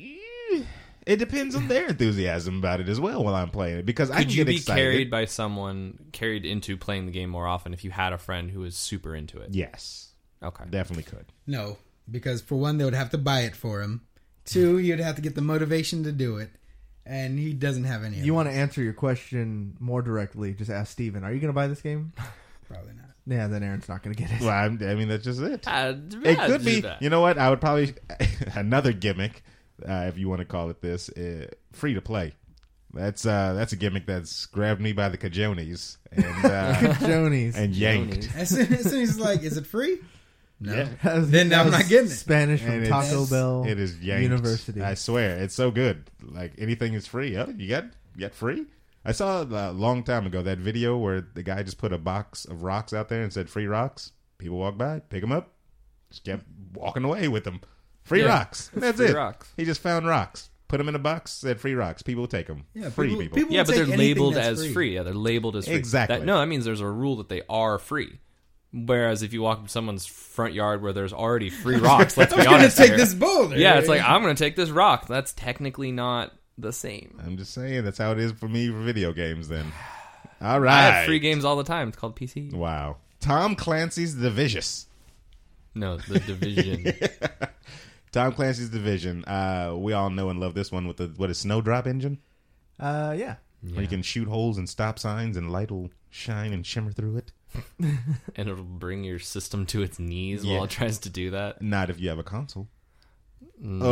it depends on their enthusiasm about it as well while I'm playing it, because I could can you get be excited. carried by someone, carried into playing the game more often if you had a friend who was super into it? Yes, Okay. definitely could. No, because for one, they would have to buy it for him. Two, you'd have to get the motivation to do it, and he doesn't have any. Of You want to those. answer your question more directly? Just ask Steven, are you going to buy this game? Probably not. Yeah, then Aaron's not going to get it. Well, I'm, I mean, that's just it. Uh, It yeah, could do be. that. You know what? I would probably another gimmick, uh, if you want to call it this, uh, free to play. That's uh, that's a gimmick that's grabbed me by the cajones and uh, Jonies. and yanked. As soon, as soon as he's like, "Is it free?" No. Yeah. Then That I'm was not getting it. Spanish from And Taco it's- Bell It is yanked. University. I swear, it's so good. Like anything is free. Oh, you got you got free. I saw a long time ago that video where the guy just put a box of rocks out there and said free rocks. People walk by, pick them up, just kept walking away with them. Free Yeah. rocks. That's Free it. rocks. He just found rocks, put them in a box, said free rocks. People will take them. Yeah, free people- people. people- Yeah, but take they're anything labeled that's as free. free. Yeah, they're labeled as free. Exactly. That, no, that means there's a rule that they are free. Whereas if you walk up someone's front yard where there's already free rocks, let's be I'm gonna honest. take here. this boulder. Yeah, it's like I'm going to take this rock. That's technically not the same. I'm just saying that's how it is for me for video games. Then, all I right. have free games all the time. It's called P C. Wow. Tom Clancy's Division. No, the Division. Tom Clancy's Division. Uh, we all know and love this one with the what is Snowdrop engine, uh, yeah. where you can shoot holes in stop signs and light will shine and shimmer through it. And it'll bring your system to its knees Yeah. while it tries to do that. Not if you have a console. Mm,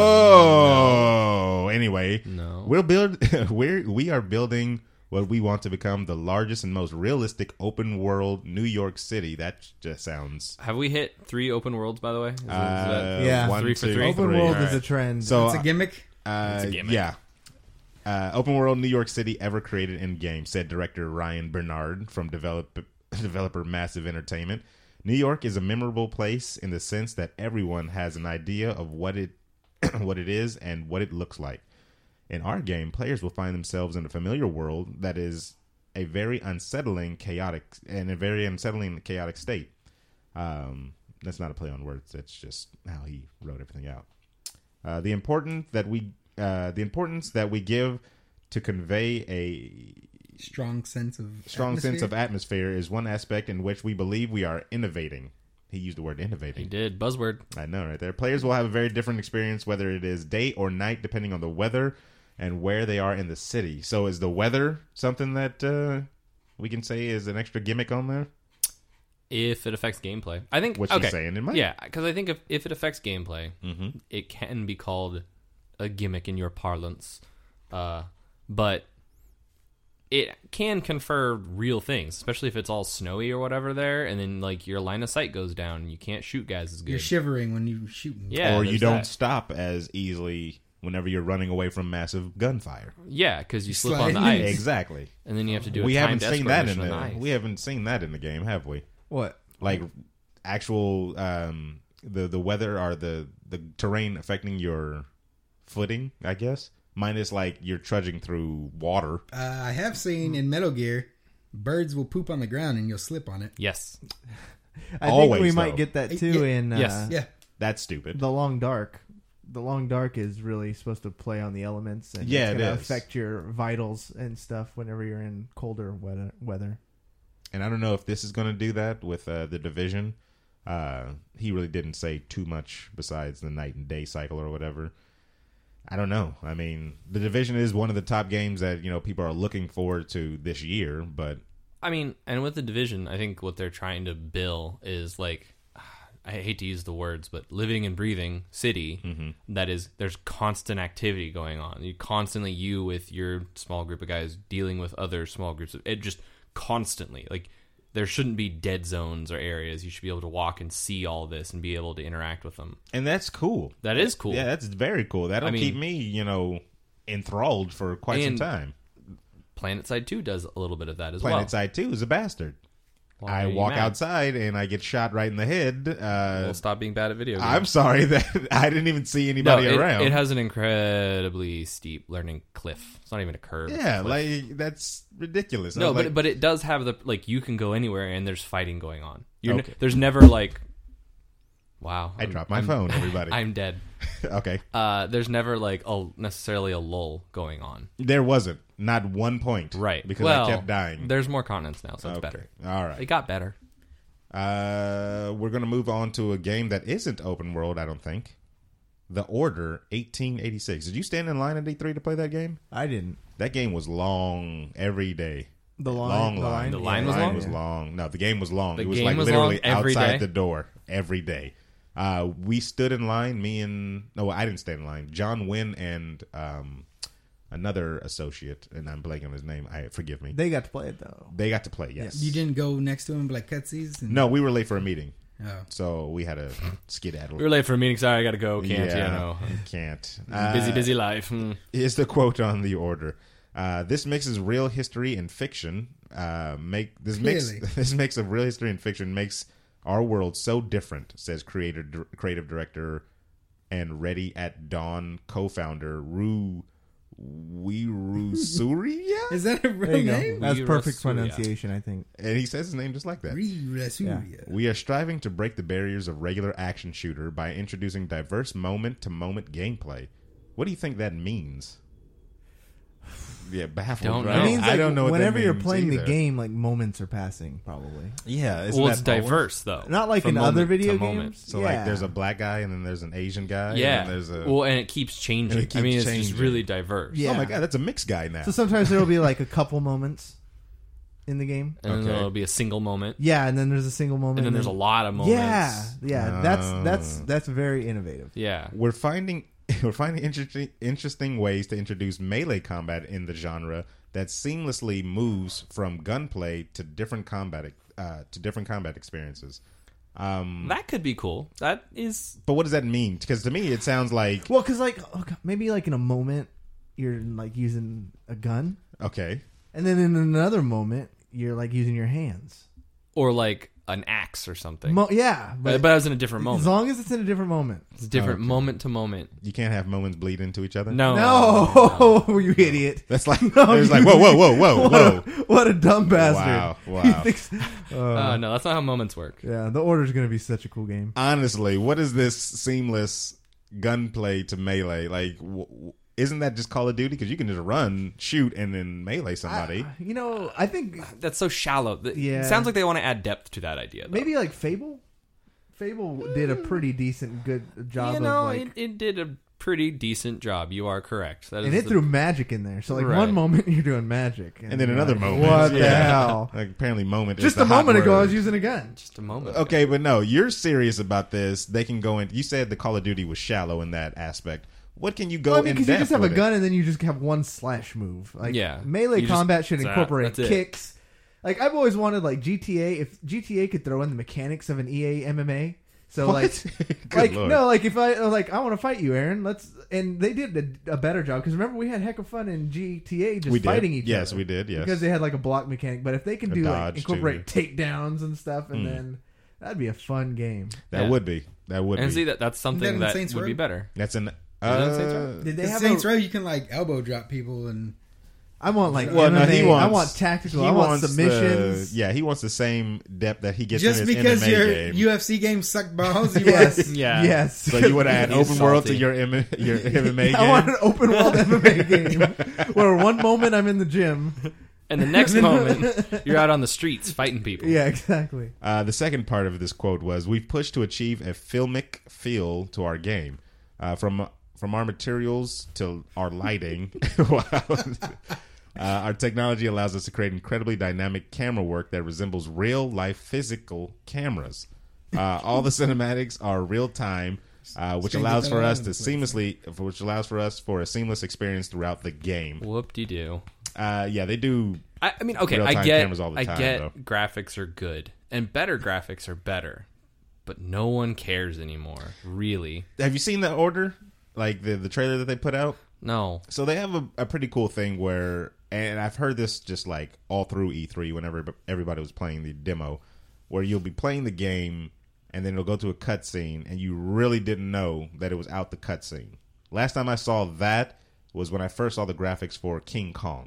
Oh, anyway, No. we'll build. We're we are building what we want to become the largest and most realistic open world New York City. That just sounds. Have we hit three open worlds, by the way? Is it- is Uh, that Yeah. one, three for two, three? Open three. world All is a right. trend. So It's a gimmick. Uh, It's a gimmick. Yeah. Uh, open world New York City ever created in game, said director Ryan Bernard from develop, developer Massive Entertainment. New York is a memorable place in the sense that everyone has an idea of what it what it is and what it looks like. In our game, players will find themselves in a familiar world that is a very unsettling, chaotic, and a very unsettling, chaotic state. Um, that's not a play on words. That's just how he wrote everything out. Uh, the important that we, uh, the importance that we give to convey a Strong sense of strong sense atmosphere. of atmosphere is one aspect in which we believe we are innovating. He used the word innovating. He did. Buzzword. I know, right there. Players will have a very different experience, whether it is day or night, depending on the weather and where they are in the city. So, is the weather something that uh, we can say is an extra gimmick on there? If it affects gameplay, I think What okay. she's saying, it might. Yeah, because I think if if it affects gameplay, Mhm. it can be called a gimmick in your parlance. Uh, but it can confer real things, especially if it's all snowy or whatever there, and then like your line of sight goes down and you can't shoot guys as good. You're shivering when you shoot. Yeah, or you there's don't that. stop as easily whenever you're running away from massive gunfire. Yeah, because you slip Slide on the ice. Exactly. And then you have to do a we haven't timed seen that in escort the mission on the ice. we haven't seen that in the game, have we? What? Like actual um, the the weather or the the terrain affecting your footing, I guess. Minus like you're trudging through water. Uh, I have seen in Metal Gear, birds will poop on the ground and you'll slip on it. Yes. I Always, think we though. might get that too Yeah. in uh, Yes. Yeah. That's stupid. The Long Dark. The Long Dark is really supposed to play on the elements, and Yeah, it's it going to is. affect your vitals and stuff whenever you're in colder weather. weather. And I don't know if this is going to do that with uh, the Division. Uh, he really didn't say too much besides the night and day cycle or whatever. I don't know. I mean, the Division is one of the top games that, you know, people are looking forward to this year, but I mean, and with the Division, I think what they're trying to bill is like, I hate to use the words, but living and breathing city Mm-hmm. that is, there's constant activity going on. You constantly, you with your small group of guys dealing with other small groups. Of, it just constantly, like, there shouldn't be dead zones or areas. You should be able to walk and see all this and be able to interact with them. and that's cool. That is cool. Yeah, that's very cool. That'll I mean- keep me, you know, enthralled for quite And some time. PlanetSide two does a little bit of that as Planet well. Side two is a bastard. Why I are you walk mad? outside and I get shot right in the head. Uh, Well, stop being bad at video games. I'm sorry that I didn't even see No, anybody it, around. it has an incredibly steep learning cliff. It's not even a curve. it's a yeah, cliff. like that's ridiculous. I No, was but like, but it does have the like you can go anywhere and there's fighting going on. You're Okay. n- there's never like, wow, I I'm- dropped my I'm- phone, everybody. I'm dead. okay, Uh, there's never like a necessarily a lull going on. there wasn't not one point, Right. Because well, I kept dying. There's more continents now, so it's Okay. better. All right. It got better. Uh, we're gonna move on to a game that isn't open world. I don't think. The Order eighteen eighty-six. Did you stand in line at E three to play that game? I didn't. That game was long every day. The line, long the line. line, The line was line long? was long. No, the game was long. The it was game like was literally long every outside day? the door every day. Uh, we stood in line. Me and no, I didn't stand in line. John Wynn and um, another associate, and I'm blanking on his name. I forgive me. They got to play it though. They got to play. Yes. You didn't go next to him like cutsies? And... No, we were late for a meeting, Oh. so we had to skedaddle. We were late for a meeting. Sorry, I got to go. Can't yeah, you know? can't. busy, Uh, busy life. Hmm. Here's the quote on the Order. Uh, this mixes real history and fiction. Uh, make this mix Clearly. this mix of real history and fiction makes our world so different, says creator, dir- creative director and Ready at Dawn co-founder Ru Wirusuriya. Is that a There real you go. name? That's perfect Virasuria. pronunciation, I think. And he says his name just like that. Virasuria. We are striving to break the barriers of regular action shooter by introducing diverse moment-to-moment gameplay. What do you think that means? Yeah, baffled. Don't right? know. It means, I like, don't know. What whenever that you're means playing either. the game, like moments are passing, probably. Yeah, isn't Well, it's that always- diverse though. Not like From in other moment to video moment. games. So yeah. like, there's a black guy and then there's an Asian guy. Yeah. and then there's a. well, and it keeps changing. And it I mean, keeps it's just changing. really diverse. Yeah. Oh my god, that's a mixed guy now. So sometimes there'll be like a couple moments in the game. And then Okay. there'll be a single moment. Yeah, and then there's a single moment. And then there's a lot of moments. Yeah, yeah. That's Oh. that's that's very innovative. Yeah. We're finding we're finding interesting interesting ways to introduce melee combat in the genre that seamlessly moves from gunplay to different combat uh, to different combat experiences. Um, That could be cool. That is. but what does that mean? Because to me, it sounds like Well, because like okay, maybe like in a moment you're like using a gun, okay, and then in another moment you're like using your hands. Or like an axe or something. Mo- yeah, but, but it was in a different as moment. long as it's in a different moment. It's different Okay. moment to moment. you can't have moments bleed into each other. No. No, you idiot. That's like No, there's you- like whoa, whoa, whoa, whoa, What whoa. a, what a dumb bastard. Wow, wow. He thinks- uh, Uh, no, that's not how moments work. yeah, the Order's going to be such a cool game. Honestly, what is this seamless gunplay to melee? Like, w- w- isn't that just Call of Duty? Because you can just run, shoot, and then melee somebody. You know, I think That's so shallow. Th- Yeah. It sounds like they want to add depth to that idea. Though. maybe like Fable. Fable did a pretty decent, good job you know, of like. it, it did a pretty decent job. You are correct. That is and it the, threw magic in there. So like Right. one moment you're doing magic, And then another like, moment. What the yeah. hell? Like apparently, moment. Just is the a moment hot ago, I word. was using a gun. Just a moment. Okay, but no, you're serious about this. They can go in. You said the Call of Duty was shallow in that aspect. What can you go Well, I mean, in because depth you just have a with it? gun and then you just have one slash move. Like Yeah. melee You just- combat should that- incorporate that's it. kicks. Like I've always wanted like G T A. If G T A could throw in the mechanics of an E A M M A, so What? like, Good like Lord. no, like if I like I want to fight you, Aaron. Let's and they did a, a better job because remember we had heck of fun in G T A just We did. fighting each Yes, other. we did, yes. because they had like a block mechanic. But if they can A do like dodge, incorporate takedowns and stuff, and Hmm. then that'd be a fun game. That Yeah. would be. That would And be. see that that's something in that Saints would Row? be better. That's an. Is that in Saints Row? Uh, Did they In have Saints a, Row, you can like elbow drop people and I want like well, M M A. no, he I wants. want tactical. he I want wants submissions. The, yeah, he wants the same depth that he gets just in his because M M A your game. U F C games suck balls, you Yes. want Yeah. Yes. so you would add He's open world to salty. your M- your M M A game. I want an open world M M A game where one moment I'm in the gym. And the next moment, you're out on the streets fighting people. Yeah, exactly. Uh, the second part of this quote was, "We've pushed to achieve a filmic feel to our game, uh, from from our materials to our lighting. Wow. Uh, our technology allows us to create incredibly dynamic camera work that resembles real life physical cameras. Uh, all the cinematics are real time, uh, which Strange allows that for all us in to place. seamlessly, which allows for us for a seamless experience throughout the game." Whoop-de-doo. Uh, yeah, they do. I, I mean, okay, real-time I get, cameras all the I time, get though. graphics are good, and better graphics are better, but no one cares anymore, really. Have you seen the order, like the the trailer that they put out? No. So they have a, a pretty cool thing where, and I've heard this just like all through E three whenever everybody was playing the demo, where you'll be playing the game and then it'll go to a cutscene and you really didn't know that it was out the cutscene. Last time I saw that was when I first saw the graphics for King Kong.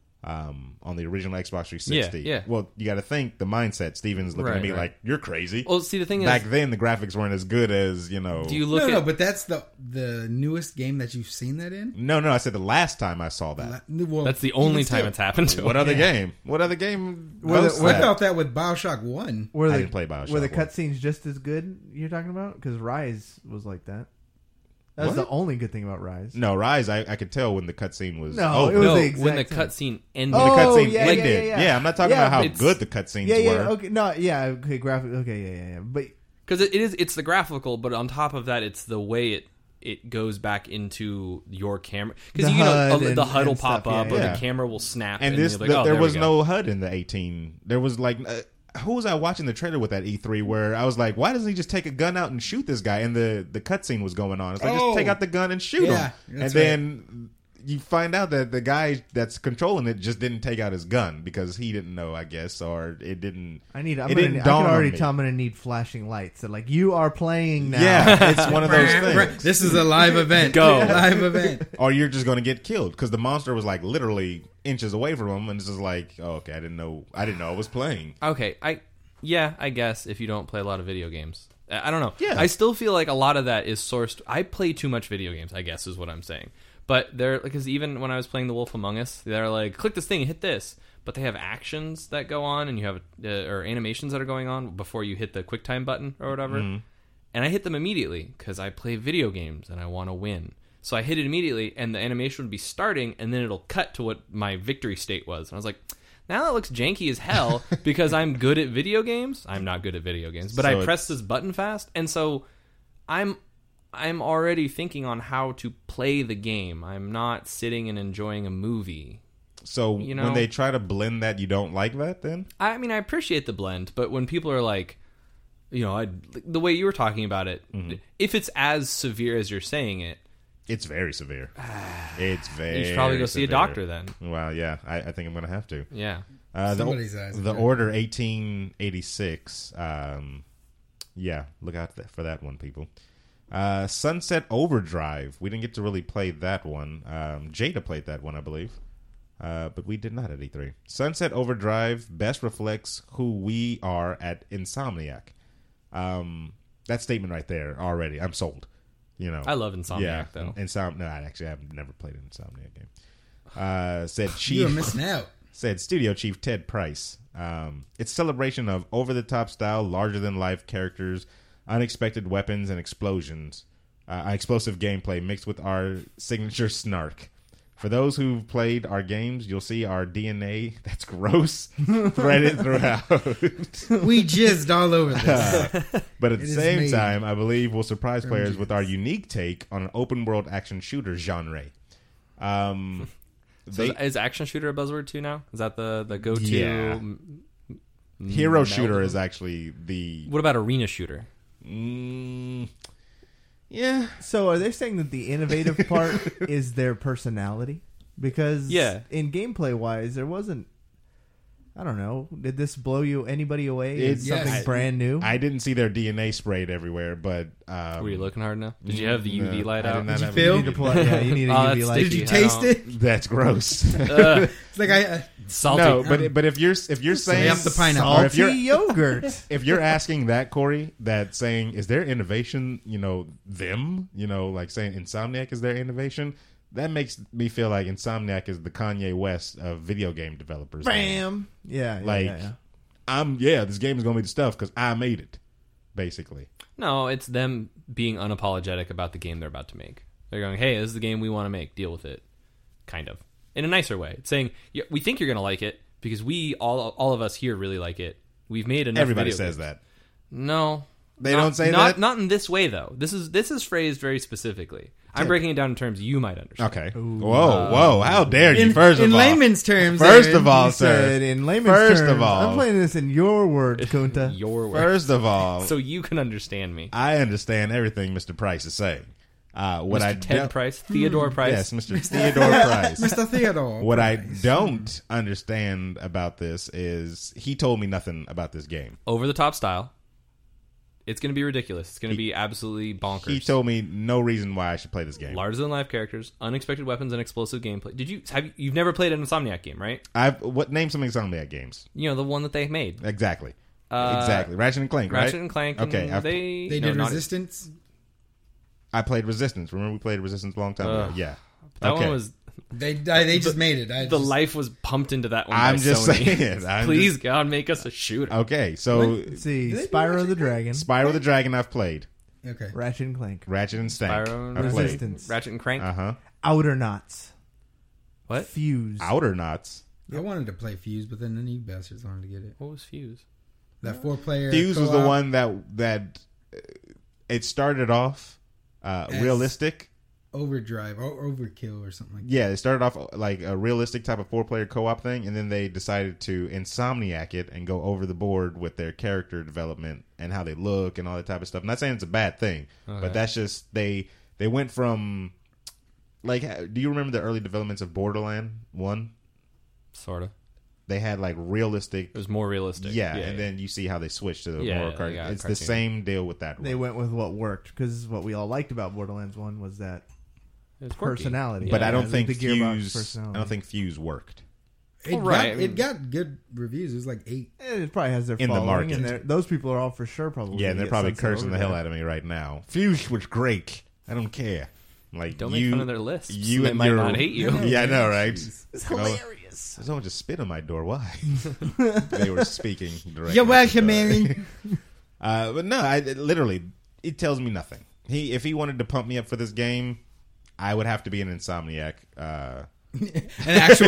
Um, on the original Xbox three sixty. Yeah, yeah. Well, you got to think the mindset. Steven's looking Right, at me right. like, "You're crazy." Well, see, the thing back is, then the graphics weren't as good as you know. do you look no, at no, but that's the the newest game that you've seen that in. No, no, I said the last time I saw that. La- well, that's the only even time still. it's happened to What him. other Yeah. game? What other game? Were the- boasts were I that? felt that with Bioshock One. Were I the, didn't play Bioshock Were the one. cutscenes just as good? You're talking about because Rise was like that. That's What? the only good thing about Rise. No, Rise. I, I could tell when the cutscene was. No, over. it was no, the exact when the same. cutscene ended. When the Oh, cutscene yeah, yeah, ended. yeah, yeah. I'm not talking Yeah, about how it's- good the cutscenes Yeah, yeah, were. okay, no, yeah, okay, graphic, okay, yeah, yeah, yeah, but Because it, it is, it's the graphical, but on top of that, it's the way it it goes back into your camera. Because The you know H U D the and- H U D will and pop stuff, up, yeah, or yeah. the camera will snap, And and this, you're like, the- oh, there there was we go. no H U D in the eighteen. There was like, uh, who was I watching the trailer with at E three where I was like, why doesn't he just take a gun out and shoot this guy? And the the cutscene was going on. It's like, Oh. just take out the gun and shoot Yeah, him. And that's then you find out that the guy that's controlling it just didn't take out his gun because he didn't know, I guess, or it didn't. I need. I'm it gonna, didn't I dawn can on already me. tell I'm gonna need flashing lights. That like you are playing now. Yeah, it's one of those things. This is a live event. Go. Live event. Or you're just going to get killed because the monster was like literally inches away from him, and it's just like, oh, okay, I didn't know, I didn't know I was playing. Okay, I yeah, I guess if you don't play a lot of video games, I I don't know. Yeah. I still feel like a lot of that is sourced. I play too much video games, I guess is what I'm saying. But they're because even when I was playing The Wolf Among Us, they're like, click this thing and hit this. But they have actions that go on, and you have uh, or animations that are going on before you hit the QuickTime button or whatever. Mhm. And I hit them immediately because I play video games and I want to win. So I hit it immediately, and the animation would be starting, and then it'll cut to what my victory state was. And I was like, now that looks janky as hell because I'm good at video games. I'm not good at video games, but So I it's- pressed this button fast, and so I'm I'm already thinking on how to play the game. I'm not sitting and enjoying a movie. So You know- when they try to blend that, you don't like that then? I mean, I appreciate the blend, but when people are like, you know, I, the way you were talking about it, Mm-hmm. if it's as severe as you're saying it, It's very severe. It's very. you should probably go see a severe. doctor then. Well, yeah, I, I think I'm going to have to. Yeah. Uh, the Somebody's eyes are the good. Order eighteen eighty-six. Um, yeah, look out th- for that one, people. Uh, Sunset Overdrive. We didn't get to really play that one. Um, Jada played that one, I believe. Uh, but we did not at E three. Sunset Overdrive best reflects who we are at Insomniac. Um, that statement right there already, I'm sold. You know, I love Insomniac, yeah, though. Insom- no, I actually have never played an Insomniac game. Uh, said Chief. You were missing out. Said Studio Chief Ted Price. Um, it's celebration of over-the-top style, larger-than-life characters, unexpected weapons, and explosions. uh, explosive gameplay mixed with our signature snark. For those who've played our games, you'll see our D N A that's gross threaded throughout. We jizzed all over this. Uh, but at It the is same made time, I believe we'll surprise from players jizz. with our unique take on an open world action shooter genre. Um, So they, is, is action shooter a buzzword too now? Is that the, the go to? Yeah. Hero shooter is actually the. What about arena shooter? Mm, yeah. So are they saying that the innovative part is their personality? Because Yeah. in gameplay wise, there wasn't. I don't know. Did this blow you anybody away? It's It's- something I- brand new. I didn't see their D N A sprayed everywhere, but um, Were you looking hard enough? Did you have the U V no, light I out? did not Did you have feel? a You need to pull out- yeah, you need a Oh, U V that's light. Did you sticky. I taste don't- it? That's gross. Ugh, It's like I. Uh, salty. No, but but if you're if you're Lay saying off the pineapple. or if Salty you're yogurt. if you're asking that, Corey, that saying is there innovation? You know them. You know, like saying Insomniac is their innovation. That makes me feel like Insomniac is the Kanye West of video game developers. Bam. Yeah. yeah Like yeah, yeah. I'm yeah, this game is gonna be the stuff because I made it. Basically, No, it's them being unapologetic about the game they're about to make. They're going, hey, this is the game we want to make. Deal with it. Kind of. In a nicer way. It's saying, yeah, we think you're going to like it because we, all all of us here, really like it. We've made enough everybody video says games. that. No. They not- don't say not, that? Not in this way, though. This is this is phrased very specifically. I'm breaking it down in terms you might understand. Okay. Whoa, whoa! How dare you? in First of in all, layman's terms, First Aaron, of all, You sir. said in layman's First terms, of all, I'm playing this in your words, Kunta. Your word. First of all, So you can understand me. I understand everything Mister Price is saying. Uh, what Mister I Ted don't- Price, Theodore Price. Yes, Mister Theodore Price. Mister Theodore. What I Price. don't understand about this is he told me nothing about this game. Over the top style. It's going to be ridiculous. It's going to be absolutely bonkers. He told me no reason why I should play this game. Larger than life characters, unexpected weapons, and explosive gameplay. Did you have you, you've never played an Insomniac game, right? I've what name some Insomniac games? You know the one that they made. Exactly. Uh, exactly. Ratchet and Clank, right? Ratchet and Clank. Okay, and I've- they They no, did not- Resistance. I played Resistance. Remember we played Resistance a long time Ugh. ago? Yeah. That okay. one was They I, they just made it. I the just, life was pumped into that one. I'm by just Sony. saying, I'm Please, just- God, make us a shooter. Okay, so Let's see, Spyro the Dragon, Spyro the Dragon I've played. Okay. Ratchet and Clank, Ratchet and Stank Spyro, I've played. Resistance, Ratchet and Crank. Uh huh. Outer Knots, What? Fuse, Outer Knots. I wanted to play Fuse, but then none of you bastards wanted to get it. What was Fuse? That four player. Fuse was the co-op. one that that uh, it started off uh, As- realistic. Overdrive or Overkill or something like that. Yeah, it started off like a realistic type of four player co op thing, and then they decided to Insomniac it and go over the board with their character development and how they look and all that type of stuff. I'm not saying it's a bad thing, Okay. but that's just they they went from like. Do you remember the early developments of Borderland One? Sort of. They had like realistic. It was more realistic. Yeah, yeah and yeah. then you see how they switched to the Yeah, more yeah, car- they got It's the cartoon. same deal with that. They one. went with what worked because what we all liked about Borderlands One was that It's quirky. personality. but Yeah, I don't the- think the Gearbox Fuse. I personality. don't think Fuse worked. It, Well, right, got, I mean- it got good reviews. It was like eight. It probably has their In the following, market. and they're- those people are all for sure probably. Yeah, and they're get probably Sunset cursing the hell Overdrive. out of me right now. Fuse was great. I don't care. Like Don't you, make fun of their lists. You They and might your, not hate you. Yeah, I know, right? It's You know, hilarious. someone just spit on my door. Why? They were speaking directly. You're to welcome, the- Aaron. Uh, but no, I it, literally, it tells me nothing. He, if he wanted to pump me up for this game, I would have to be an Insomniac. Uh, An actual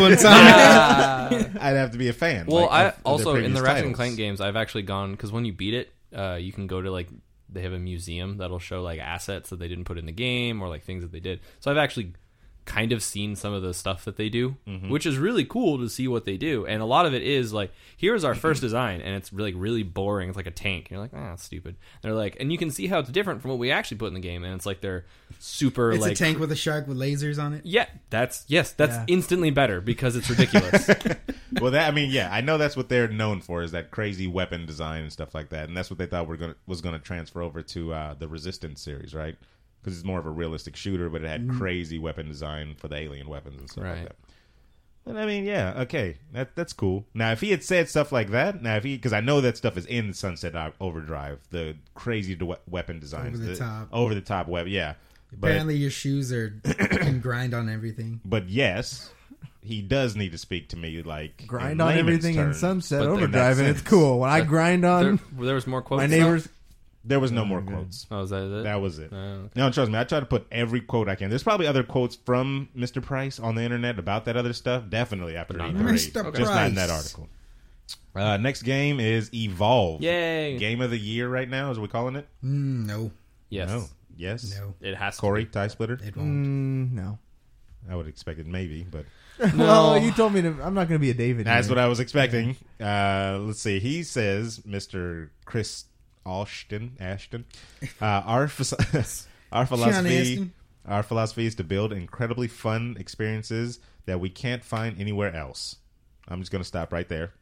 Insomniac. I'd have to be a fan. Well, like, I of- of their also in previous the Ratchet and titles. Clank games, I've actually gone because when you beat it, uh, you can go to like they have a museum that'll show like assets that they didn't put in the game or like things that they did. So I've actually kind of seen some of the stuff that they do, Mm-hmm. which is really cool to see what they do. And a lot of it is like, here's our first design, and it's really really boring. It's like a tank. You're like, ah, that's stupid. They're like, and you can see how it's different from what we actually put in the game, and it's like they're super It's like a tank with a shark with lasers on it. Yeah, that's yes, that's Yeah. instantly better because it's ridiculous. Well, that I mean, yeah, I know that's what they're known for is that crazy weapon design and stuff like that, and that's what they thought were gonna was going to transfer over to uh, the Resistance series, right? Because it's more of a realistic shooter, but it had crazy weapon design for the alien weapons and stuff Right. like that. But I mean, yeah, okay, that that's cool. Now, if he had said stuff like that, now if he, because I know that stuff is in Sunset Overdrive, the crazy de- weapon designs, Over the top. over the top web, yeah. But Apparently, your shoes are can grind on everything. but yes, he does need to speak to me like Grind in on layman's everything in terms, Sunset but in that Overdrive, and it's sense. cool. When I grind on there, there was more quotes. my though? neighbors, There was no Oh, more good. quotes. Oh, is that it? That was it. Oh, okay. No, trust me. I try to put every quote I can. There's probably other quotes from Mister Price on the internet about that other stuff. Definitely after But E not three. Mister Just not in that Price. article. Uh, next game is Evolve. Yay. Game of the year right now, is we calling it? Mm, no. Yes. No. Yes. No. It has to Corey, be. Tie Splitter? It won't. Mm, no. I would expect it maybe, but Well, you told me to. I'm not going to be a David. that's here. what I was expecting. Uh, let's see. He says, Mister Chris Ashton, Ashton, uh, our phis- our philosophy, Ashton. our philosophy is to build incredibly fun experiences that we can't find anywhere else. I'm just going to stop right there.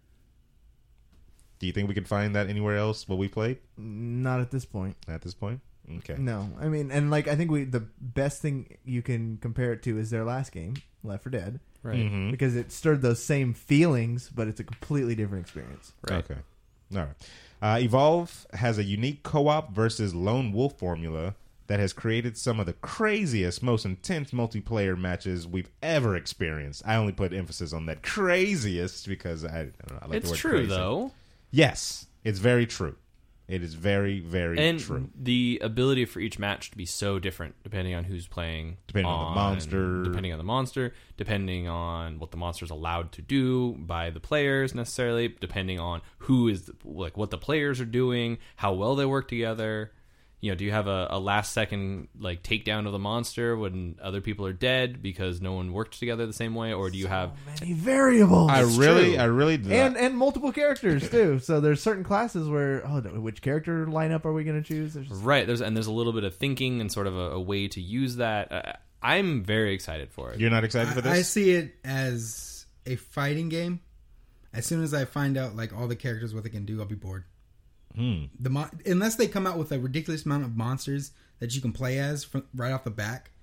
Do you think we could find that anywhere else? What we played Not at this point. at this point? Okay. No, I mean, and like I think we the best thing you can compare it to is their last game, Left four Dead, Right. Mhm. because it stirred those same feelings, but it's a completely different experience. Right. Okay. All right. Uh, Evolve has a unique co-op versus lone wolf formula that has created some of the craziest, most intense multiplayer matches we've ever experienced. I only put emphasis on that craziest because I, I don't know. I like It's the word true, crazy. though. Yes, it's very true. It is very, very And true. the ability for each match to be so different depending on who's playing. Depending on the monster. Depending on the monster. Depending on what the monster's allowed to do by the players necessarily. Depending on who is, like, what the players are doing. How well they work together. You know, do you have a, a last second, like, takedown of the monster when other people are dead because no one worked together the same way? Or do you have... Many variables. I It's really, true. I really, and and multiple characters too. So there's certain classes where oh, which character lineup are we going to choose? There's just, Right, there's and there's a little bit of thinking and sort of a, a way to use that. Uh, I'm very excited for it. you're not excited for I, I this? see it as a fighting game. As soon as I find out like all the characters what they can do, I'll be bored. Hmm. The mo- unless they come out with a ridiculous amount of monsters that you can play as from, right off the back,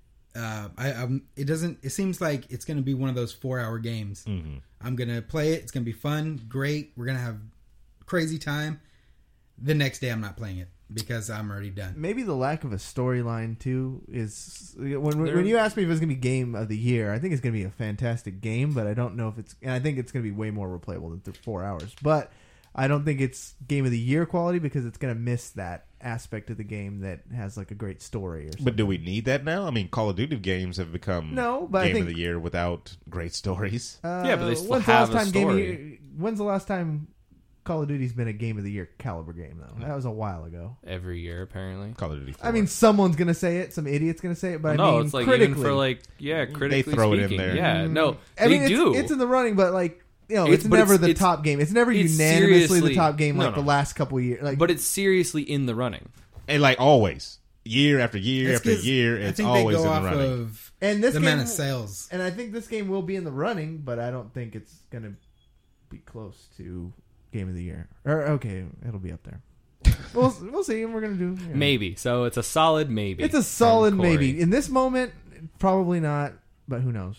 uh, I, I'm, it doesn't. It seems like it's going to be one of those four-hour games. Mhm. I'm going to play it. It's going to be fun, great. We're going to have crazy time. The next day, I'm not playing it because I'm already done. maybe the lack of a storyline too is when There- when you ask me if it's going to be game of the year, I think it's going to be a fantastic game, but I don't know if it's. And I think it's going to be way more replayable than th- four hours, but. I don't think it's game of the year quality because it's going to miss that aspect of the game that has like a great story or something. But do we need that now? I mean, Call of Duty games have become No, but I game of think- the year without great stories. Uh, Yeah, but they still when's have the last a time game of story. the year, When's the last time Call of Duty's been a game of the year caliber game though? That was a while ago. Every year, apparently. Call of Duty four. I mean, someoan going to say it. Some idiot's going to say it, but no, I mean, it's like critically, even for like yeah, critically throw it in speaking, there. yeah, no, I they mean, do. It's, it's in the running, but like you know, It's- it's, but never it's- the it's- top game. It's never it's unanimously the seriously- top game no, like no. the last couple years. Like, but it's seriously in the running. and like always, year after year It's after 'cause year, I it's think always they in go the off running. of and this the game, amount of sales. and I think this game will be in the running, but I don't think it's going to be close to game of the year. Or okay, it'll be up there. we'll we'll see. And we're going to do yeah. Maybe. So it's a solid maybe. It's a from solid Corey. maybe. In this moment, probably not, but who knows?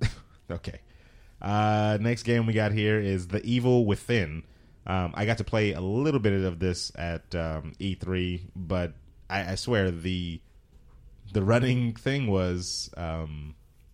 Okay. Uh, next game we got here is The Evil Within. Um, I got to play a little bit of this at um, E three, but I, I swear the the running thing was um,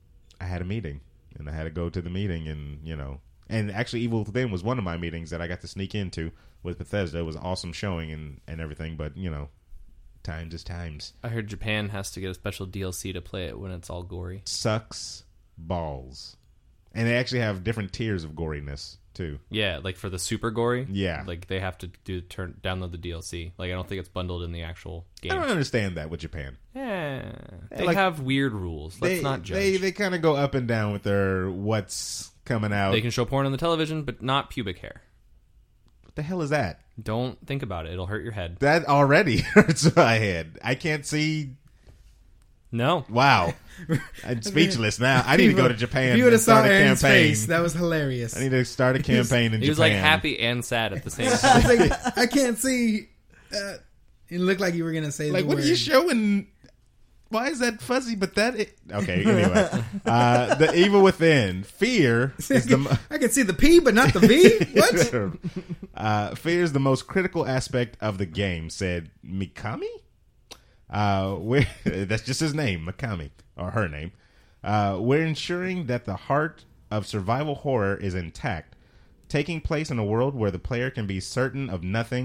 I had a meeting and I had to go to the meeting, and you know, and actually Evil Within was one of my meetings that I got to sneak into with Bethesda. It was an awesome showing and, and everything, but you know, times is times. I heard Japan has to get a special D L C to play it when it's all gory. Sucks balls. And they actually have different tiers of goriness too. Yeah, like for the super gory. Yeah. like they have to do turn download the D L C. Like I don't think it's bundled in the actual game. I don't understand that with Japan. Yeah, they Like, have weird rules. Let's they, not judge. They They, they kind of go up and down with their what's coming out. can show porn on the television, but not pubic hair. What the hell is that? Don't think about it; it'll hurt your head. That already hurts my head. I can't see. No, Wow, I'm speechless now. I need to go to Japan If you would and have saw start a Aaron's campaign. face, that was hilarious. I need to start a campaign in he was Japan. like happy and sad at the same I time. was like, I can't see. Uh, it looked like you were gonna say Like, the what word. are you showing? Why is that fuzzy? But that it, okay. Anyway, uh, The Evil Within. Fear is the. mo- I can see the P, but not the V. What? uh, fear is the most critical aspect of the game, said Mikami. Uh, we're, that's just his name, Mikami, or her name. Uh, we're ensuring that the heart of survival horror is intact, taking place in a world where the player can be certain of nothing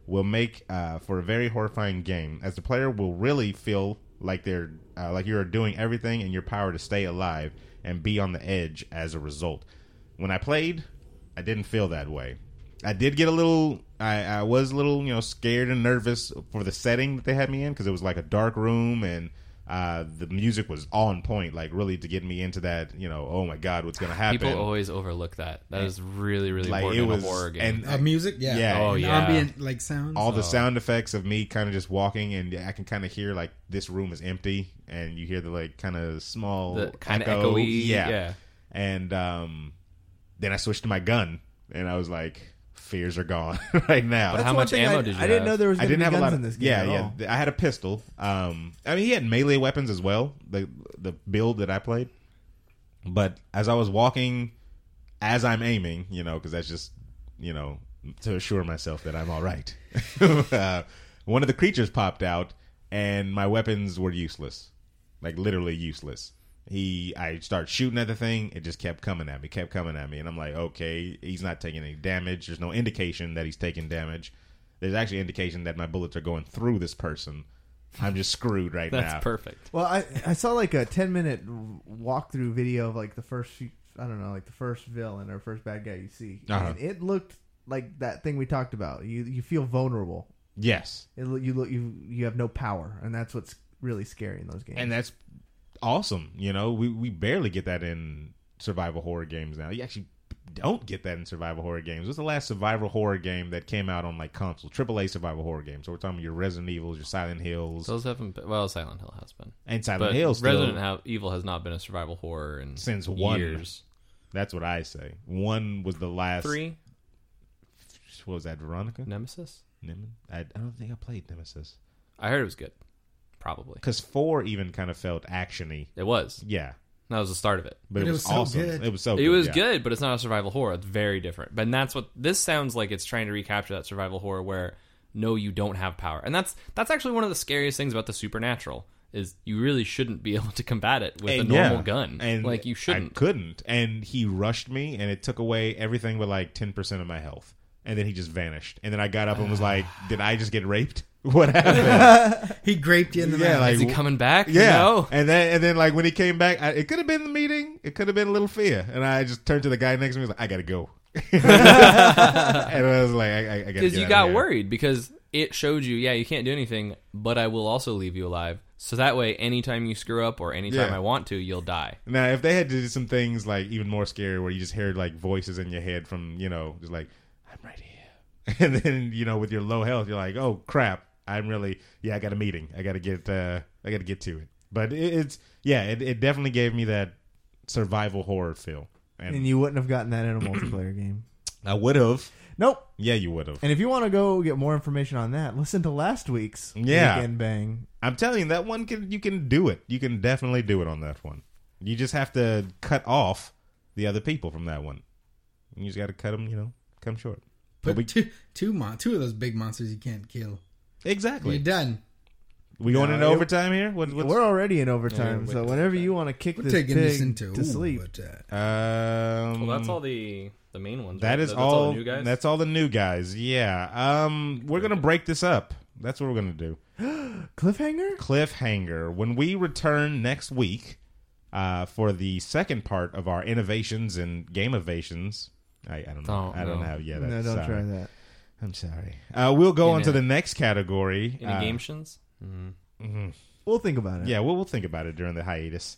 will make uh, for a very horrifying game, as the player will really feel like they're uh, like you're doing everything in your power to stay alive and be on the edge as a result. When I played, I didn't feel that way. I did get a little, I, I was a little, you know, scared and nervous for the setting that they had me in, because it was like a dark room, and uh, the music was on point, like really to get me into that, you know, oh my God, what's going to happen. People always overlook that. That is really, really like, important it in was, a horror game. And, Uh, music, yeah. Yeah. Oh, And yeah. ambient like sounds. All the Oh. sound effects of me kind of just walking, and I can kind of hear like this room is empty, and you hear the like kind of small The kinda echo. echoey, yeah. yeah. And um, then I switched to my gun, and I was like, fears are gone right now. But how much ammo I, did you I didn't have? know there was I going to didn't be have guns a lot of in this game yeah, at yeah. all. I had a pistol. Um, I mean, he had melee weapons as well. The the build that I played, but as I was walking, as I'm aiming, you know, because that's just you know to assure myself that I'm all right. uh, one of the creatures popped out, and my weapons were useless, like literally useless. He, I started shooting at the thing. It just kept coming at me, kept coming at me, and I'm like, okay, he's not taking any damage. There's no indication that he's taking damage. There's actually indication that my bullets are going through this person. I'm just screwed right That's now. perfect. Well, I I saw like a ten minute walkthrough video of like the first few, I don't know, like the first villain or first bad guy you see, Uh-huh. and it looked like that thing we talked about. You you feel vulnerable. Yes, It, lo- you look you you have no power, and that's what's really scary in those games. and that's awesome. You know, we we barely get that in survival horror games now. You actually don't get that in survival horror games. What's the last survival horror game that came out on like console? triple A survival horror games. So we're talking about your Resident Evils, your Silent Hills. Those haven't been, well, Silent Hill has been. And Silent but Hill still- Resident ha- Evil has not been a survival horror in since one. years. That's what I say. One was the last. Three? What was that, Veronica? Nemesis? Nem- I, I don't think I played Nemesis. I heard it was good. Probably. Because four even kind of felt action-y. It was. Yeah. That was the start of it. But, it, was, so awesome. good. It was so It good. was yeah. good, but it's not a survival horror. It's very different. But that's what this sounds like. It's trying to recapture that survival horror where no, you don't have power, and that's that's actually one of the scariest things about the supernatural is you really shouldn't be able to combat it with And a normal yeah, gun. And like you shouldn't. I couldn't. And he rushed me, and it took away everything but like ten percent of my health. And then he just vanished. And then I got up and was like, did I just get raped? What happened? He graped you in the Yeah, mouth. like- Is he coming back? Yeah, No. and then and then like when he came back, I, it could have been the meeting. It could have been a little fear, and I just turned to the guy next to me. and was like, I gotta go, and I was like, I, I, I gotta Because get you out got of here. worried because it showed you, yeah, you can't do anything, but I will also leave you alive. So that way, anytime you screw up or anytime Yeah. I want to, you'll die. Now, if they had to do some things like even more scary, where you just heard like voices in your head from you know, just like I'm right here, and then you know with your low health, you're like, oh crap. I'm really, yeah, I got a meeting. I got to get, uh, I got to get to it. But it, it's, yeah, it, it definitely gave me that survival horror feel. And, and you wouldn't have gotten that in a multiplayer game. I would have. Nope. Yeah, you would have. And if you want to go get more information on that, listen to last week's Yeah. Weekend Bang. I'm telling you, that one can, you can do it. You can definitely do it on that one. You just have to cut off the other people from that one. You just got to cut them, you know, come short. But we, two, two, mon- two of those big monsters you can't kill. Exactly. You're done. We going No, into it- overtime here? What, what's, We're already in overtime, Yeah, so whenever you want to kick We're this taking pig this into to ooh, sleep. But, uh, um, Well, that's all the the main ones. That right? is that's all. all the new guys. That's all the new guys. Yeah. Um, we're gonna break this up. That's what we're gonna do. Cliffhanger? Cliffhanger. When we return next week, uh, for the second part of our innovations and game evations. I, I don't know. Don't I don't know. have. Yeah, No, that's, don't sorry. try that. I'm sorry. Uh, we'll go In on to a- the next category. Any uh, gameshins? Mm-hmm. mhm. We'll think about it. Yeah, we'll we'll think about it during the hiatus.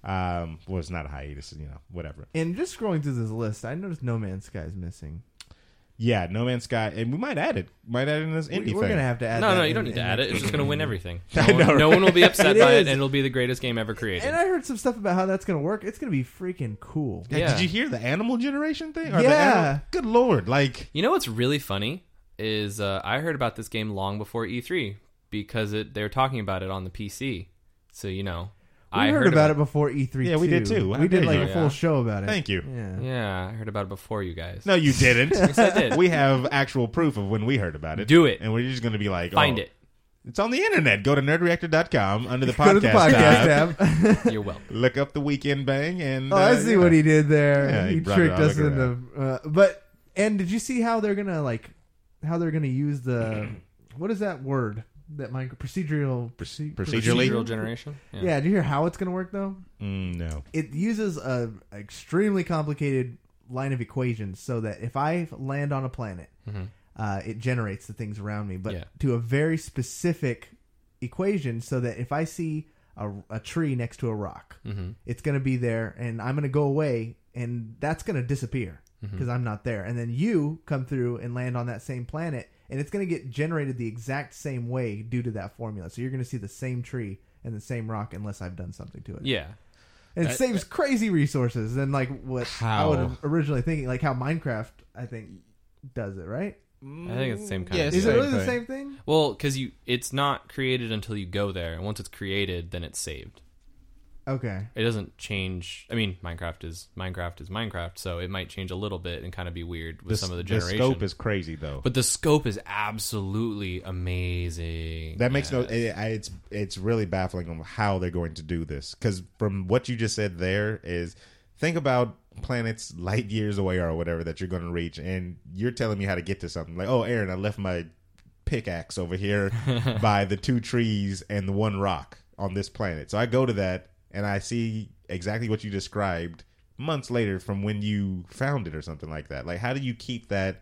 Um, well, it's not a hiatus. You know, whatever. And just scrolling through this list, I noticed No Man's Sky is missing. Yeah, No Man's Sky, and we might add it. Might add it in this indie We- We're thing. gonna have to add. No, that no, you in- don't need in to add next it. It's just week. going to win everything. I No, one, know, no one will be upset It by is. it, and it'll be the greatest game ever created. And I heard some stuff about how that's gonna work. It's gonna be freaking cool. Yeah, Yeah. Did you hear the animal generation thing? Or Yeah. The animal, good lord! Like, You know what's really funny is uh, I heard about this game long before E three because it they were talking about it on the P C. So you know, We I heard, about it before E three. Yeah, we did too. How We did dare like you. a full Yeah. show about it. Thank you. Yeah. Yeah, I heard about it before you guys. no, you didn't. Yes, I did. We have actual proof of when we heard about it. Do it. and we're just going to be like, Find oh, it. It's on the internet. Go to nerd reactor dot com under the podcast, Go to the podcast tab. tab. You're welcome. Look up the Weekend Bang, and Oh, I uh, see yeah. what he did there. Yeah, he he brought it tricked all us the way into. Uh, but and did you see how they're gonna like how they're going to use the what is that word that my procedural Proce- Procedurally? procedurally generation? Yeah. Yeah. Do you hear how it's going to work though? Mm, no. It uses a extremely complicated line of equations so that if I land on a planet, Mhm. uh, it generates the things around me, but Yeah. to a very specific equation so that if I see a, a tree next to a rock, Mhm. it's going to be there and I'm going to go away and that's going to disappear because Mhm. I'm not there. And then you come through and land on that same planet and it's going to get generated the exact same way due to that formula. So you're going to see the same tree and the same rock unless I've done something to it. Yeah. And it That- saves crazy resources than like what I How? would have originally thinking, like how Minecraft I think does it, right? I think it's the same kind Yeah, of Is thing. it really the same thing? Well, because you, it's not created until you go there, and once it's created, then it's saved. Okay. It doesn't change. I mean, Minecraft is Minecraft is Minecraft, so it might change a little bit and kind of be weird with The, some of the the generation. scope is crazy though. But the scope is absolutely amazing. That makes no. Yes. It, I- it's it's really baffling on how they're going to do this. Because from what you just said, there is think about planets light years away or whatever that you're going to reach, and you're telling me how to get to something. Like, oh, Aaron, I left my pickaxe over here by the two trees and the one rock on this planet. So I go to that and I see exactly what you described months later from when you found it or something like that. Like, how do you keep that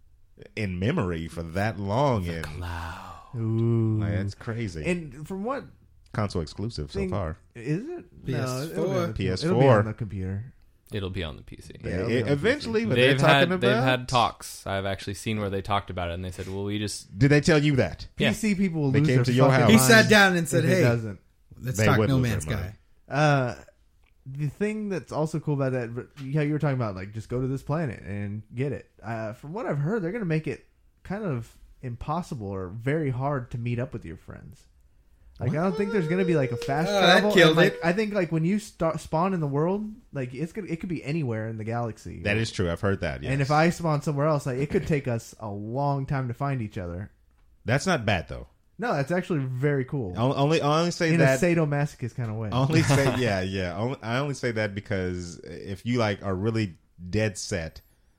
in memory for that long? The and cloud. Ooh. like, that's crazy. And from what Console exclusive so thing- far. is it? P S four. No, it'll be on the- P S It'll be four. on the computer. It'll be on the P C. Yeah, It- it'll be on the eventually, but They've they're talking had about. they've had talks. I've actually seen where they talked about it, and they said, "Well, we just Did they tell you that? Yeah. P C people will They lose came their to your fucking house. He minds sat down and said, if it "Hey, doesn't. let's They talk would No lose Man's their Sky." mind. Uh, the thing that's also cool about that, but how you were talking about, like, just go to this planet and get it. Uh, from what I've heard, they're going to make it kind of impossible or very hard to meet up with your friends. Like, I don't think there's going to be like a fast Oh, that travel. killed and, like, it. I think like when you start spawn in the world, like it's gonna, it could be anywhere in the galaxy. That is true. I've heard that. Yes. And if I spawn somewhere else, like it could take us a long time to find each other. that's not bad though. No, that's actually very cool. I'll only I only say in that a sadomasochist kind of way. only say yeah yeah. Only, I only say that because if you like are really dead set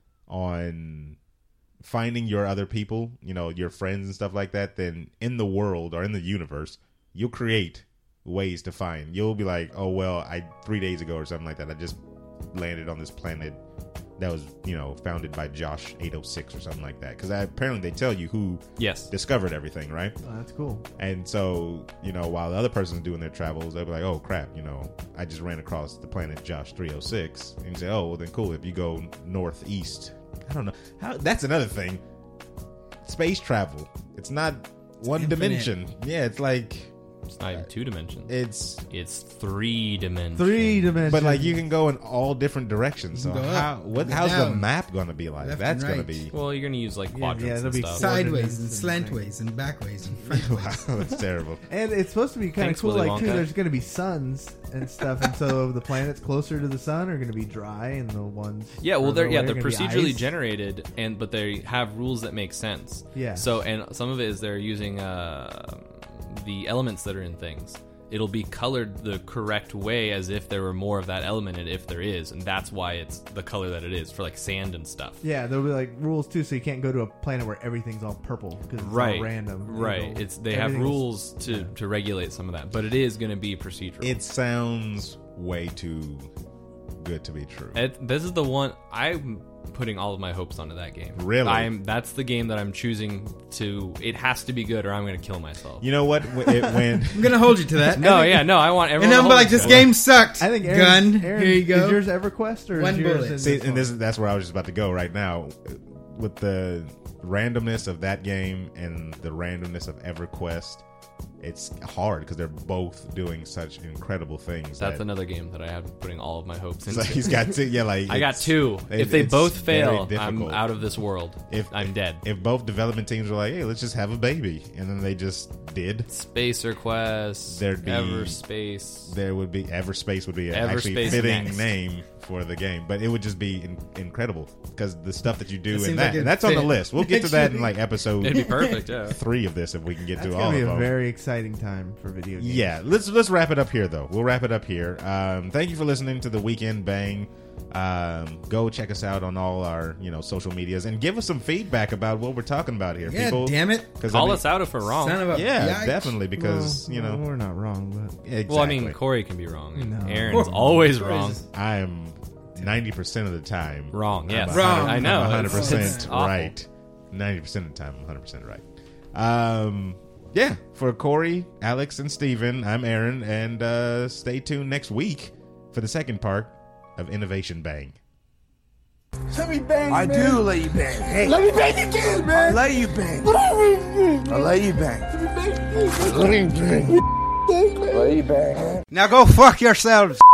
on finding your other people, you know, your friends and stuff like that, then in the world or in the universe, you'll create ways to find. You'll be like, oh well, I three days ago or something like that, I just landed on this planet that was, you know, founded by Josh eight oh six or something like that. Because apparently they tell you who yes discovered everything, right? Oh, that's cool. And so, you know, while the other person's doing their travels, they'll be like, oh crap, you know, I just ran across the planet Josh three oh six. And you say, oh, well then cool, if you go northeast. I don't know. How that's another thing. Space travel. It's not one infinite. dimension. Yeah, it's like it's not even two dimensions. it's It's three dimensions. Three dimensions. but like you can go in all different directions. So You can go how up, what go how's the down, map gonna be like? left That's and gonna right. be Well, you're gonna use like Yeah, quadrants yeah, it'll and be stuff. side- Sideways and Coordinates slantways and backways and frontways. wow, that's terrible. And it's supposed to be kind of Thanks, cool, Willy like too. Wonka. There's going to be suns and stuff, and so the planets closer to the sun are going to be dry, and the ones Yeah, well, further they're yeah away they're are gonna be procedurally ice. generated, and but they have rules that make sense. Yeah. So and some of it is they're using uh, the elements that are in things. It'll be colored the correct way as if there were more of that element, and if there is, and that's why it's the color that it is for like sand and stuff. Yeah, there'll be like rules too, so you can't go to a planet where everything's all purple because it's Right, all random. right. It'll- It's they have everything's- rules to to regulate some of that, but it is going to be procedural. It sounds way too good to be true. It, this is the one I'm putting all of my hopes onto that game. Really? I'm that's the game that I'm choosing to. It has to be good, or I'm going to kill myself. You know what? Wh- It, when I'm gonna hold you to that. No, yeah, no. I want And everyone. I'm to like, hold this me to game sucked. I think gun. Aaron's, Aaron's, Here you go. Is yours EverQuest or One is yours bullet. in See, this and this one? is that's where I was just about to go right now. With the randomness of that game and the randomness of EverQuest, it's hard because they're both doing such incredible things. That's that, another game that I have putting all of my hopes so into. he's got two. Yeah, like I got it's- two. it- If they it's both very fail, I'm difficult. out of this world. If I'm dead. If both development teams were like, "Hey, let's just have a baby," and then they just did, Spacer Quest, There'd be- Everspace. there would be Everspace would be an Everspace actually fitting next. name for the game, but it would just be in, incredible because the stuff that you do It in seems that, like and it'd that's on the fit. list. We'll get to that in Actually. like episode It'd be perfect. Yeah. three of this if we can get That's to gonna all be of a them. very very exciting time for video games. Yeah, let's let's wrap it up here, though. We'll wrap it up here. Um, thank you for listening to the Weekend Bang. Um, go check us out on all our you know social medias and give us some feedback about what we're talking about here. Yeah, People, damn it. Cause, Call I mean, us out if we're wrong. Son of a yeah, yikes. definitely, because Well, you know well, we're not wrong, but exactly. Well, I mean, Corey can be wrong. And No. Aaron's always Corey's wrong. just- I am ninety percent of the time Wrong, yes. I'm Wrong. one I know. hundred It's- percent it's awful. right. Ninety percent of the time, I'm one hundred percent right. Um, yeah. For Corey, Alex, and Steven, I'm Aaron, and uh, stay tuned next week for the second part of Innovation Bang. Let me bang, I man. do let you bang. Hey, Let me bang again, man. I let you bang. I I let you bang. Let me bang. Let you bang. Let me bang. Now go fuck yourselves.